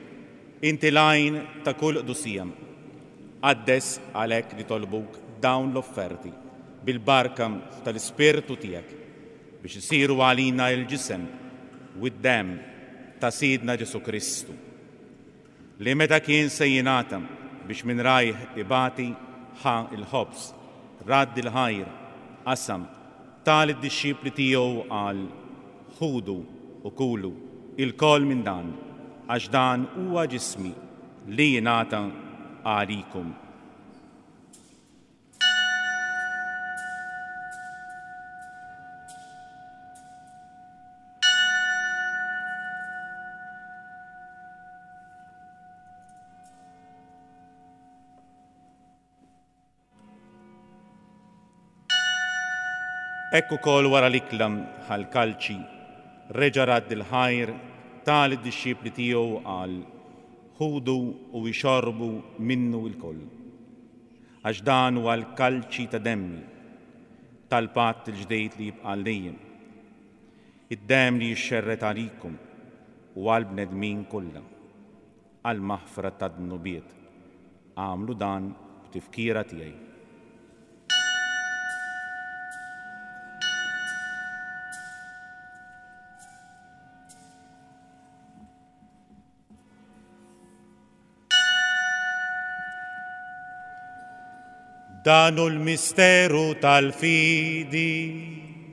Speaker 7: inti lajn ta' kull qdusijam, għaddes għalek li tolbuk dawn l-offerti bil-barka tal-Ispirtu tijak biex isiru għalina il-ġisem u d-dem
Speaker 2: ta' Sidna Ġesu Kristu li meta kien se jingħata biex minn rajh ibati ħa il-ħobs, radd il-ħajr, qasam, tal id-dixxipli tiegħu qal ħudu u kulu il-kol minn dan, għax dan huwa ġismi li jingħata għalikom. Ekku kol wara l-iklam ħal-kalċi, reġa' radd il-ħajr tal id-dixxipli tiegħu qal ħudu u jxorbu minnu l-koll. Għax dan huwa l-kalċi ta' demmi tal-patt il-ġdejt li jibqa' dejjem. Id-dem li jixxerret għalikom u għall-bnedmin kollha għall-maħfra tad-dnubiet. Għamlu dan b'tifkira tiegħi. Danu l-misteru tal-fidi.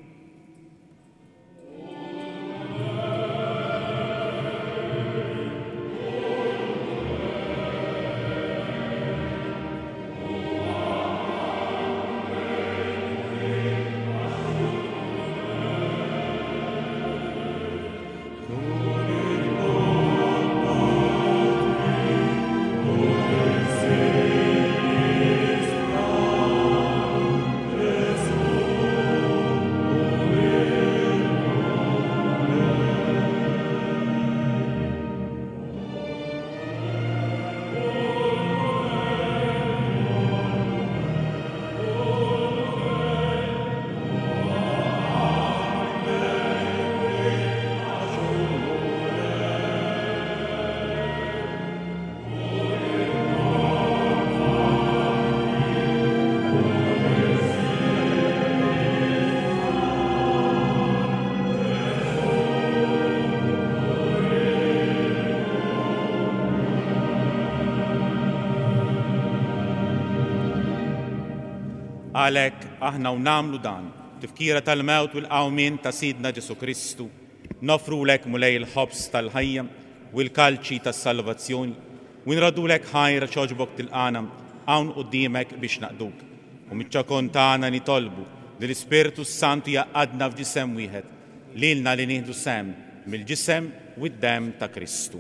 Speaker 2: Għalek aħna u namlu dan, tifkira tal-mewt u l-qawmin ta' Sidna Ġesu Kristu, nofru lek mulej il-ħobs tal-ħajja u l-kalċi tas-salvazzjoni, u nradu lek ħajra ċoġbok til-qana hawn qudiemek biex naqduk. U miċ-ċokon tagħna nitolbu li l-Ispiritu Santu jaqadna f'ġisem wieħed, lilna li nieħdu sem mill-ġisem u d-dem ta' Kristu.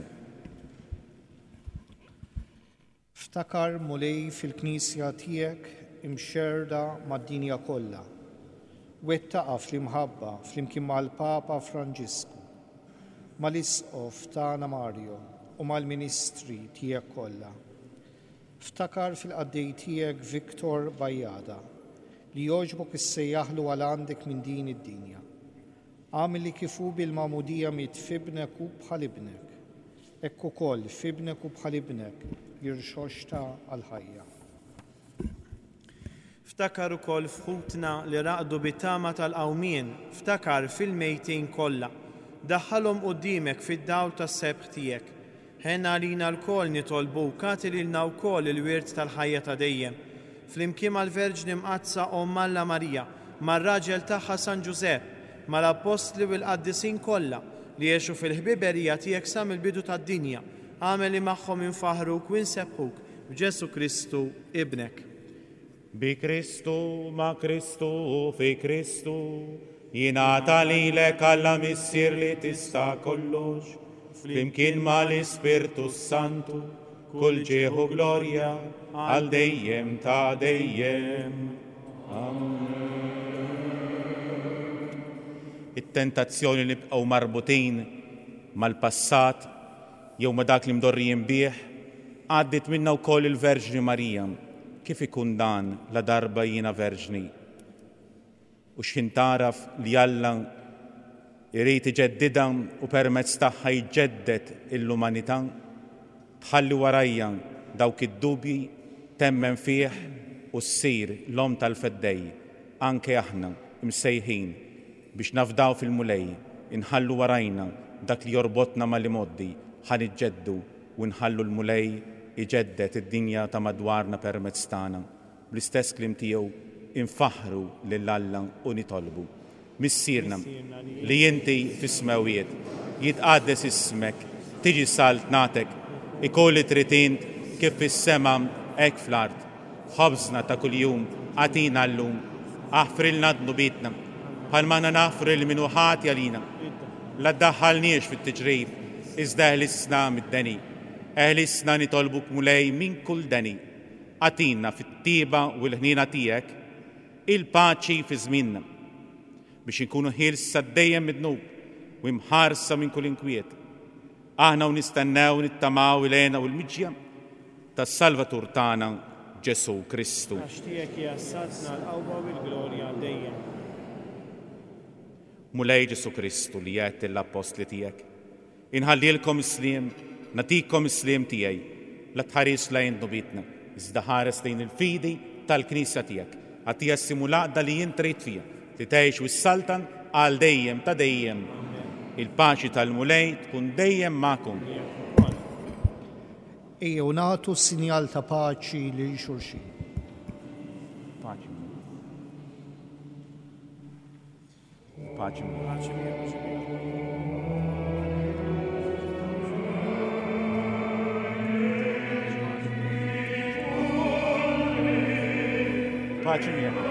Speaker 5: Ftakar mulej fil-Knisja tiegħek imxerda mad-dinja kollha. Wettaqa fl-imħabba flimkien mal-Papa Franġisku, mal-Isqof tagħna Mario u mal-Ministri tiegħek kollha. Ftakar fil-qaddej tiegħek Viktor Bajjada li jogħġbok issejjaħlu għal għandek minn din id-dinja. Għamil li kifu bil-mamudija mit fibnek u bħal ibnek. Ekku koll fibnek u bħal ibnek jirxoxta għal-ħajja.
Speaker 8: Ftakar ukoll fħutna li raqdu bit-tama tal-qawmien, ftakar fil-mejtin kollha. Daħħalhom quddiemek fid-dawl tas-sebħ tiegħek. Ħenna lina l-koll nitolbuk għati lilna wkoll il-wirt tal-ħajja ta' dejjem. Flimkien mal-Verġni Mqazza Omm Alla Marija, mar-raġel tagħha San Ġusepp, mal-Apostli u l-Qaddisin kollha li jgħixu fil-ħbiberija tiegħek sa mill-bidu tad-dinja. Għamel li magħhom infaħruk u nsebħuk b'Ġesu Kristu ibnek.
Speaker 2: Bi Kristu, ma Kristu, fi Kristu, jingħata lilek Alla missier li tista' kollox, flimkien mal-Ispirtu Santu, kull ġieħu glorja għal dejjem ta' dejjem. Amen. It-tentazzjoni li bqgħu marbutin mal-passat jew ma dak li mdorrijin bih għaddit minna wkoll il-Verġni Marija. Kif ikun dan la darba jiena verġni? U x'in taraf li Alla irid iġeddidha u permezz tagħha jġeddet l-umanità, tħalli warajja dawk id-dubji temmen fih u ssir l-om tal-feddej. Anke aħna msejħin biex nafdaw fil-mulej, inħallu warajna dak li jorbotna ma li moddi ħaniġġeddu u nħallu l-mulej iġeddet id-dinja ta' madwarna permezz tagħna. Bl-istess klim tiegħu infaħru lill-Alla u nitolbu. Missierna li inti fis-smawiet jitqaddes ismek, tiġi salt natek, ikolli tritint kif fis-sema hekk fl-art. Ħobżna ta' kuljum għatina llum, aħfrilna dnubitna, bħalma naħfril minu ħati għalina. La ddaħħalniex fit-tiġrib, iżda eħlisna mid-deni. Eħlisna nitolbuk mulej minn kull deni. Għatina fit-tiba u l-ħnina tiegħek il-paċi fi żminna biex inkunu ħilsa dejjem mid-dnub u imħarsa minn kull inkwiet. Aħna u nistennew nittamaw il-għena u l-miġja tas-Salvatur tagħna Ġesu Kristu.
Speaker 8: Għax tiegħek jassatna l-qawwa u l-glorja dejjem.
Speaker 2: Mulej Ġesu Kristu li jgħid l-apostli tiegħek. Inħallilkom isliem, natikom isliem tiegħi, la tħares lejn dnubitna, iżda ħares lejn il-fidi tal-Knisja tiegħek. Għatija simulaqda li jintrejt fija, li tgħix wis-saltan għal dejjem ta' dejjem. Il-paċi tal-mulej tkun dejjem magħkom.
Speaker 5: Ejjew nagħtu sinjal ta' paċi lil xulxin.
Speaker 2: Paċi. Paċi. Paċi miegħek.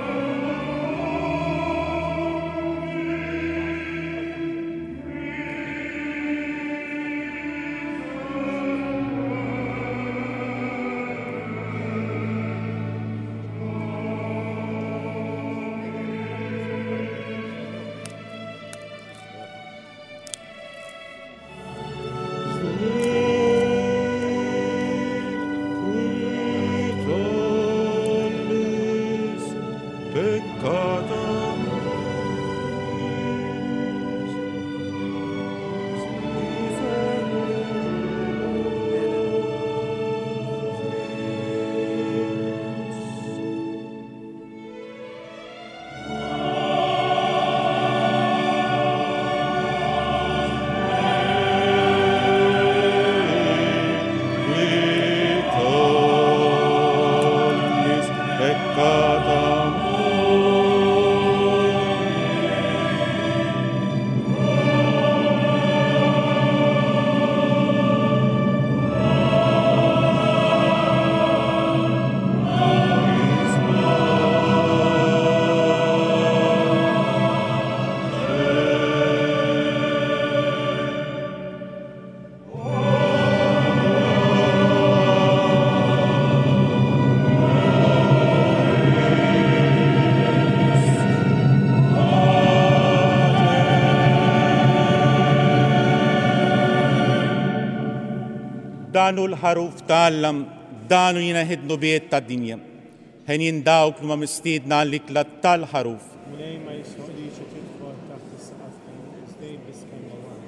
Speaker 2: Danu l-ħaruf tal-lam, danu jina ħidnu biet ta' dinja. Ħen jindawk l-ma mistidna l-ikla tal-ħaruf.
Speaker 8: Mulej ma jisħudiċ titħol taħt is-saqaf iżdej biskemma waħda.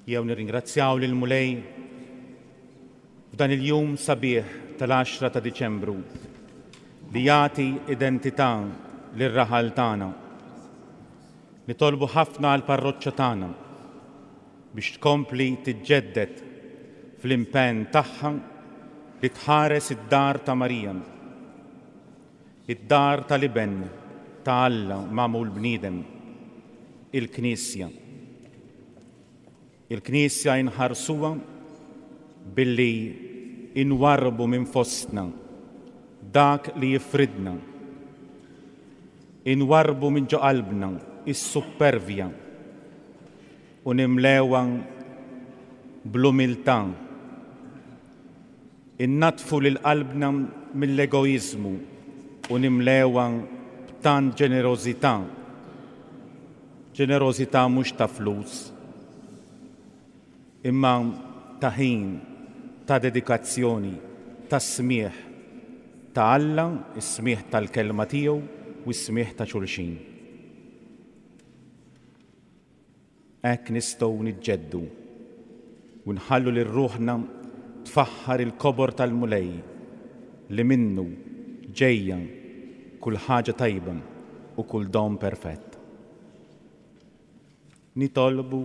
Speaker 2: jew nirringrazzjaw lil Mulej f'dan il-jum sabiħ tal-10 ta' Diċembru li jagħti identità lir-raħal tagħna. Nitolbu ħafna għall parroċċa tagħna biex tkompli tiġġedded fl-impenn tagħha li tħares id-dar ta' Marija, id-dar tal-iben ta' Alla magħmul bniedem, il-Knisja. Il-Knisja inħarsuha billi inwarbu minn fostna dak li jifridna, inwarbu minn ġo qalbna is-supervja u nimlewa bl-umiltà, innatfu lil qalbna mill-egoizmu u nimlewa b'tant ġenerożità, ġenerożità mhux ta' flus, imma ta' ħin, ta' dedikazzjoni, ta' smieħ ta' Alla, is-smieħ tal-kelma tiegħu u s-smieħ ta' xulxin. Hekk nistgħu niġġeddu u nħallu lil ruħna tfaħħar il-kobor tal-Mulej li minnu ġejja kull ħaġa tajba u kull don perfett. Nitolbu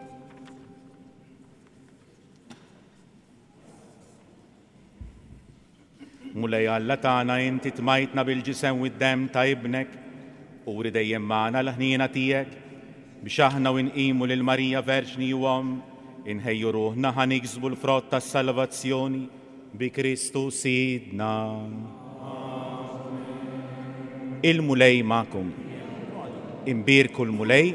Speaker 2: Mulej Alla tagħna inti tmajtna bil-ġisem u d-dem ta' ibnek u uri dejjem magħna l-ħniena tiegħek biex aħna u nqimu lil Marija Verġni u inħejju ruħna ħaniksbu l-frott tas-salvazzjoni bi Kristu Sidna. Il-Mulej magħkom. Imbirku l-Mulej.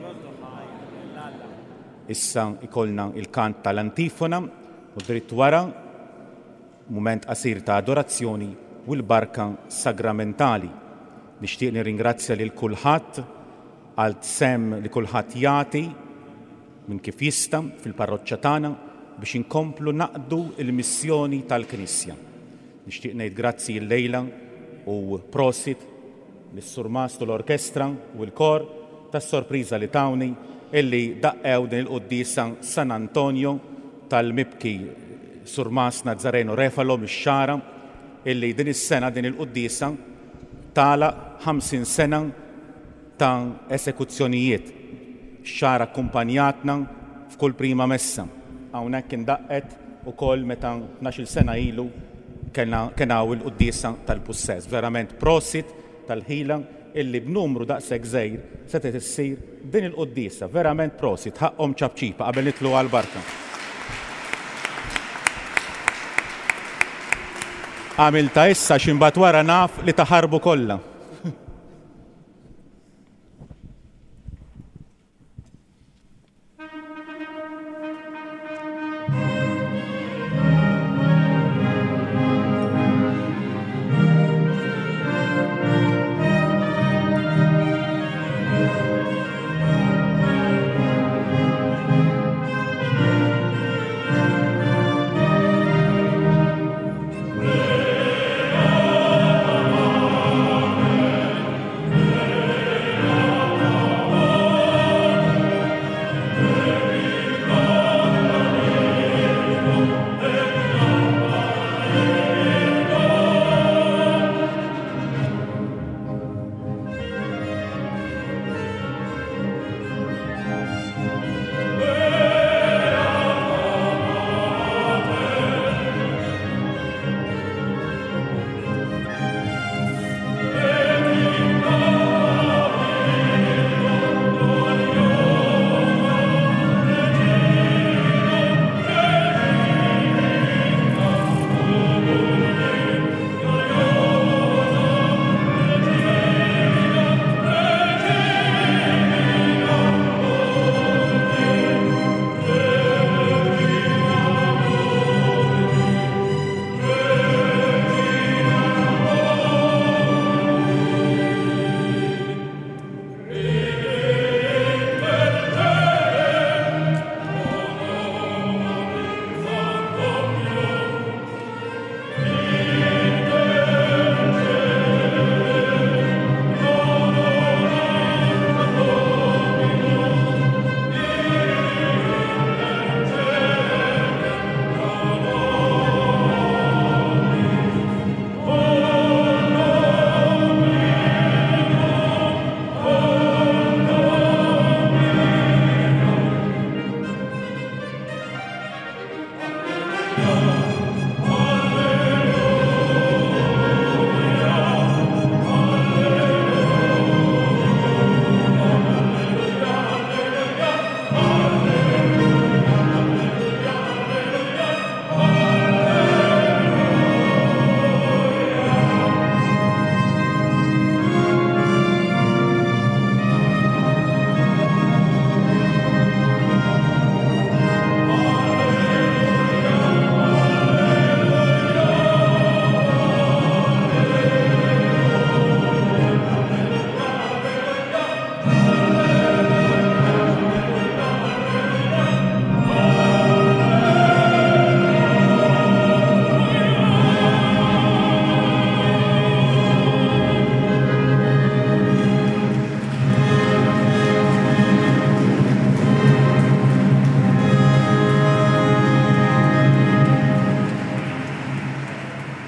Speaker 2: Issa ikollna il-kant tal-antifona u dritt wara mument qasir ta' adorazzjoni u l-barka sagramentali. Nixtieq nirringrazzja lil kulħadd għal tsem li kulħadd jagħti minn kif jista' fil-parroċċa tagħna biex inkomplu naqdu l-missjoni tal-Knisja. Nixtieq ngħid grazzi llejla u prosit lis-Sur Mastu l-Orkestra u l-kor tas-sorpriża li tawni illi daqqew din il-qudiesa San Antonio tal-Mibki Sur Mas Nazareno Refalo mix-xara illi din is-sena din il-qudiesa tala 50 sena ta' esekuzzjonijiet. Xara akkumpanjatna f'kull prima messa. Hawnhekk indaqqet ukoll meta 12 sena ilu kenaw il-qudiesa tal-Pussess. Verament prosit tal-ħila illi b'numru daqshekk żgħir setet issir din il-qudiesa. Verament prosit, ħaqhom ċabċipa qabel nitlu għall-barka. Għamilta issa x'imbagħad wara naf li taħarbu kollha.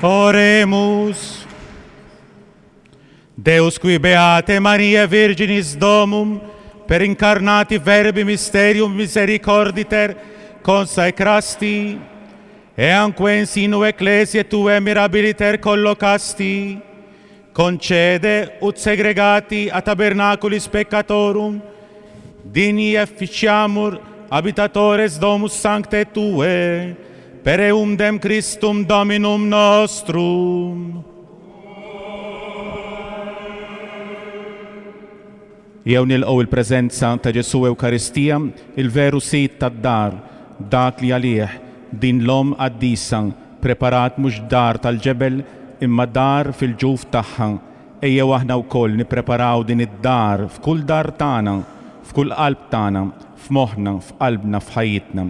Speaker 2: Oremus. Deus qui beate Maria Virginis Domum, per incarnati verbi mysterium misericorditer consecrasti, e anque in sinu ecclesiae tue mirabiliter collocasti, concede ut segregati a tabernaculis peccatorum, digni efficiamur habitatores domus sancte tue, per eundem Christum Dominum nostrum. Jew nilqgħu il-preżenza ta' Ġesu Ewkaristija, il-veru sit tad-dar, dak li għalih din l-om qaddisa preparat mhux dar tal-ġebel imma dar fil-ġuf tagħha. Ejjew aħna wkoll nippreparaw din id-dar f'kull dar tagħna, f'kull qalb tagħna, f'moħħna, f'qalbna, f'ħajjitna.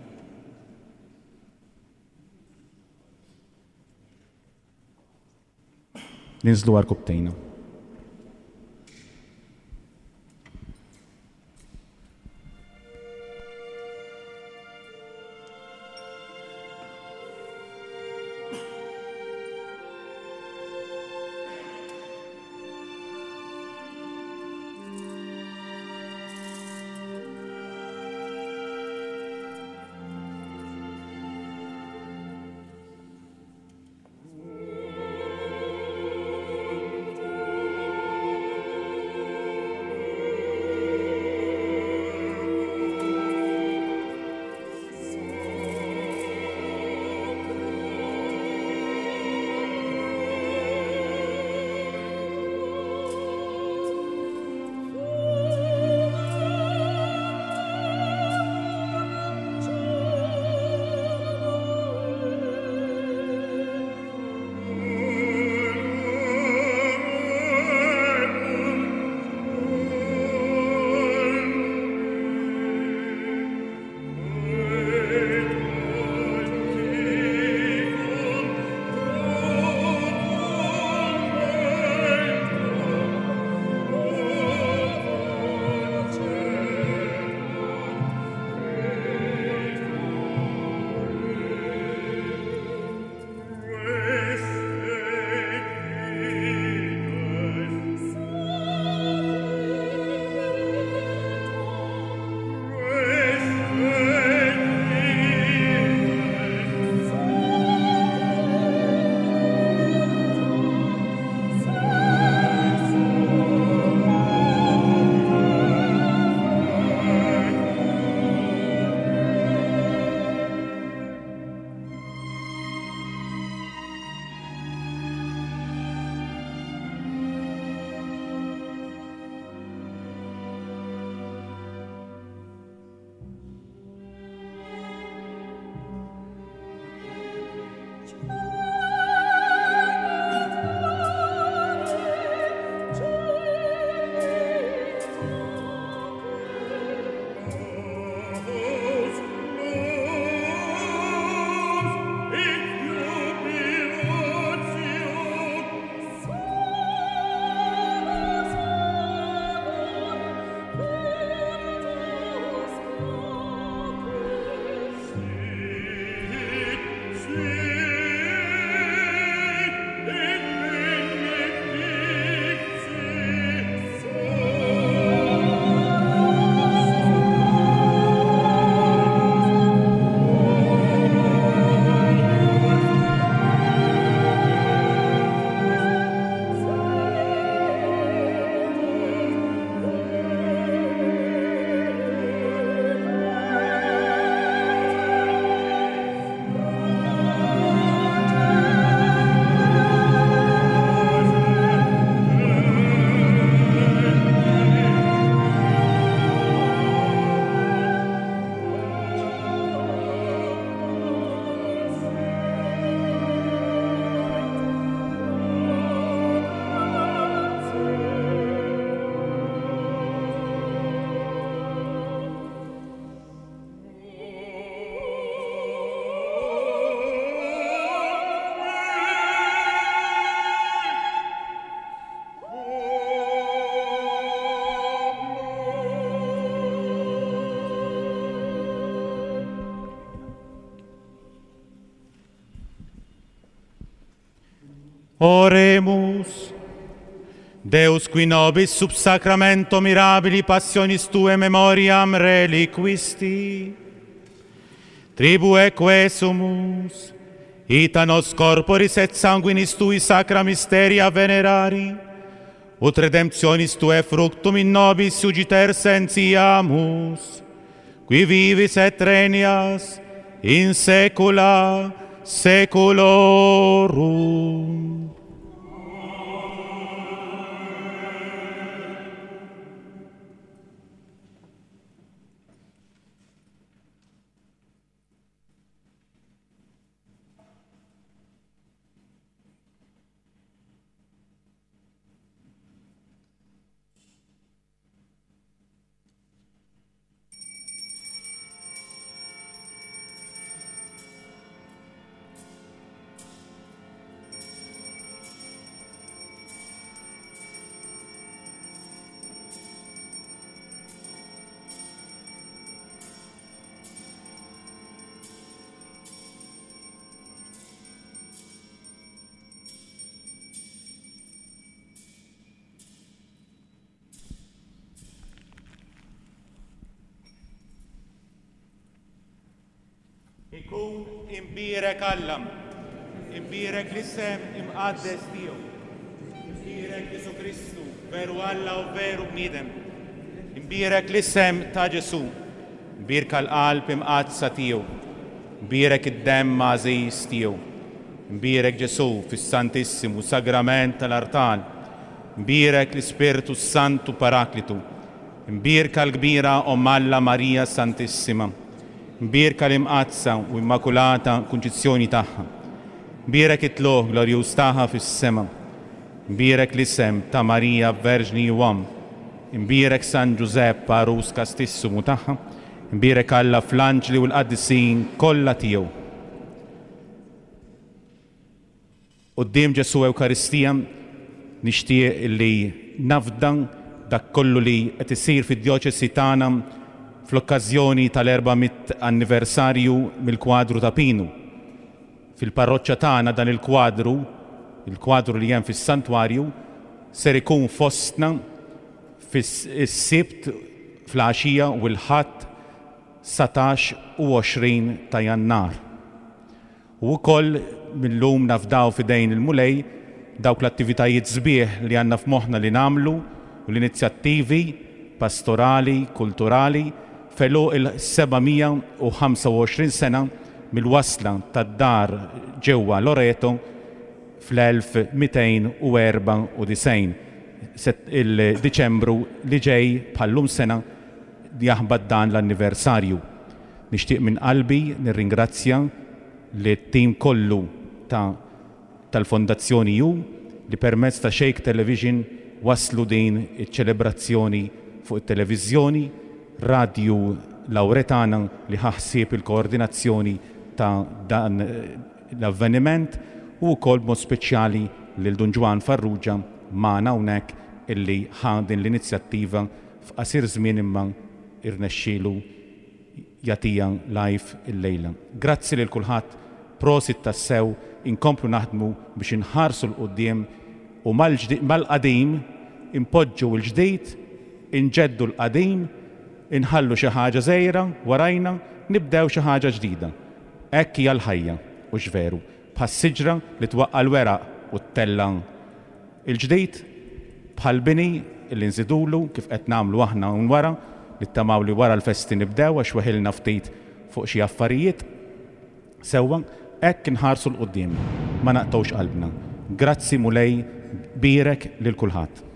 Speaker 2: Ninżlu għal-kubtejna. Oremus. Deus qui nobis sub sacramento mirabili passionis Tuae memoriam reliquisti, tribue quesumus, ita nos corporis et sanguinis Tui sacra mysteria venerari, ut redemptionis Tuae fructum in nobis sugiter sentiamus, qui vivis et regnias in saecula saeculorum. Ikun imbirek Allam, imbirek l-isem imqaddes tiegħu, imbirek Ġesu Kristu, veru Alla u veru bniedem, imbirek l-isem ta' Ġesu, imbirka l-qalb imqadsa tiegħu, imbirek id-demm għażiż tiegħu, imbirek Ġesu fis-Santissimu Sagrament tal-Artal, imbirek l-Ispiritu Santu Paraklitu, imbirka l-kbira Om Alla Marija Santissima, imbirka l-imqazza u immakulata kunċizzjoni tagħha, imbirek it-tluq glorjuż tagħha fis-sema, imbirek l-isem ta' Marija Verġni Uom, imbirek San Giuseppe Arus Kastissimu tagħha, imbirek Alla fl-anġli u l-qaddisin kollha tiegħu. Quddiem Ġesu Ewkaristija nixtieq li nafdan dak kollu li qed isir fid-djoċesi tagħna fl-okkażjoni tal-400 anniversarju mill-kwadru ta' Pinu. Fil-parroċċa tagħna dan il-kwadru li hemm fis-santwarju, ser ikun fostna fis-sibt fl-għaxija u l-ħadd 19 u 20 ta' Jannar. U wkoll millum nafdaw fidejn il-mulej dawk l-attivitajiet sbieħ li għandna f'moħħna li nagħmlu u l-inizjattivi pastorali, kulturali, felu il-725 sena mill-wasla tad-dar ġewwa Loreto fl-1294 il-Diċembru li ġej bħallum sena jaħbad dan l-anniversarju. Nixtieq minn qalbi nirringrazzja lit-tim kollu tal-Fondazzjoni Ju li permezz ta' Shake Television waslu din iċ-ċelebrazzjoni fuq it-televiżjoni, Radju Lauretana li ħaħsieb il-koordinazzjoni ta' dan l-avveniment u wkoll mod speċjali lil Dun Ġwan Farrugia magħna hawnhekk illi ħadin l-inizjattiva f'qasir żmien imma irnexxielu jagħtiha live il-lejla. Grazzi lil kulħadd, prosit tassew, inkomplu naħdmu biex inħarsu l-qudiem u mal-qadim impoġġu l-ġdid, inġeddu l-qadim, inħallu xi ħaġa żgħira warajna, nibdew xi ħaġa ġdida. Hekk hija l-ħajja u x'veru, bħas-siġra li twaqqa l-weraq u t-tella il-ġdid bħal bini li nżidulu kif qed nagħmlu aħna un wara li ttamaw li wara l-festi nibdew għax weħilna ftit fuq xi affarijiet. Sewwa hekk inħarsu l-qudiem, ma naqtgħux qalbna. Grazzi mulej birek lil kulħadd.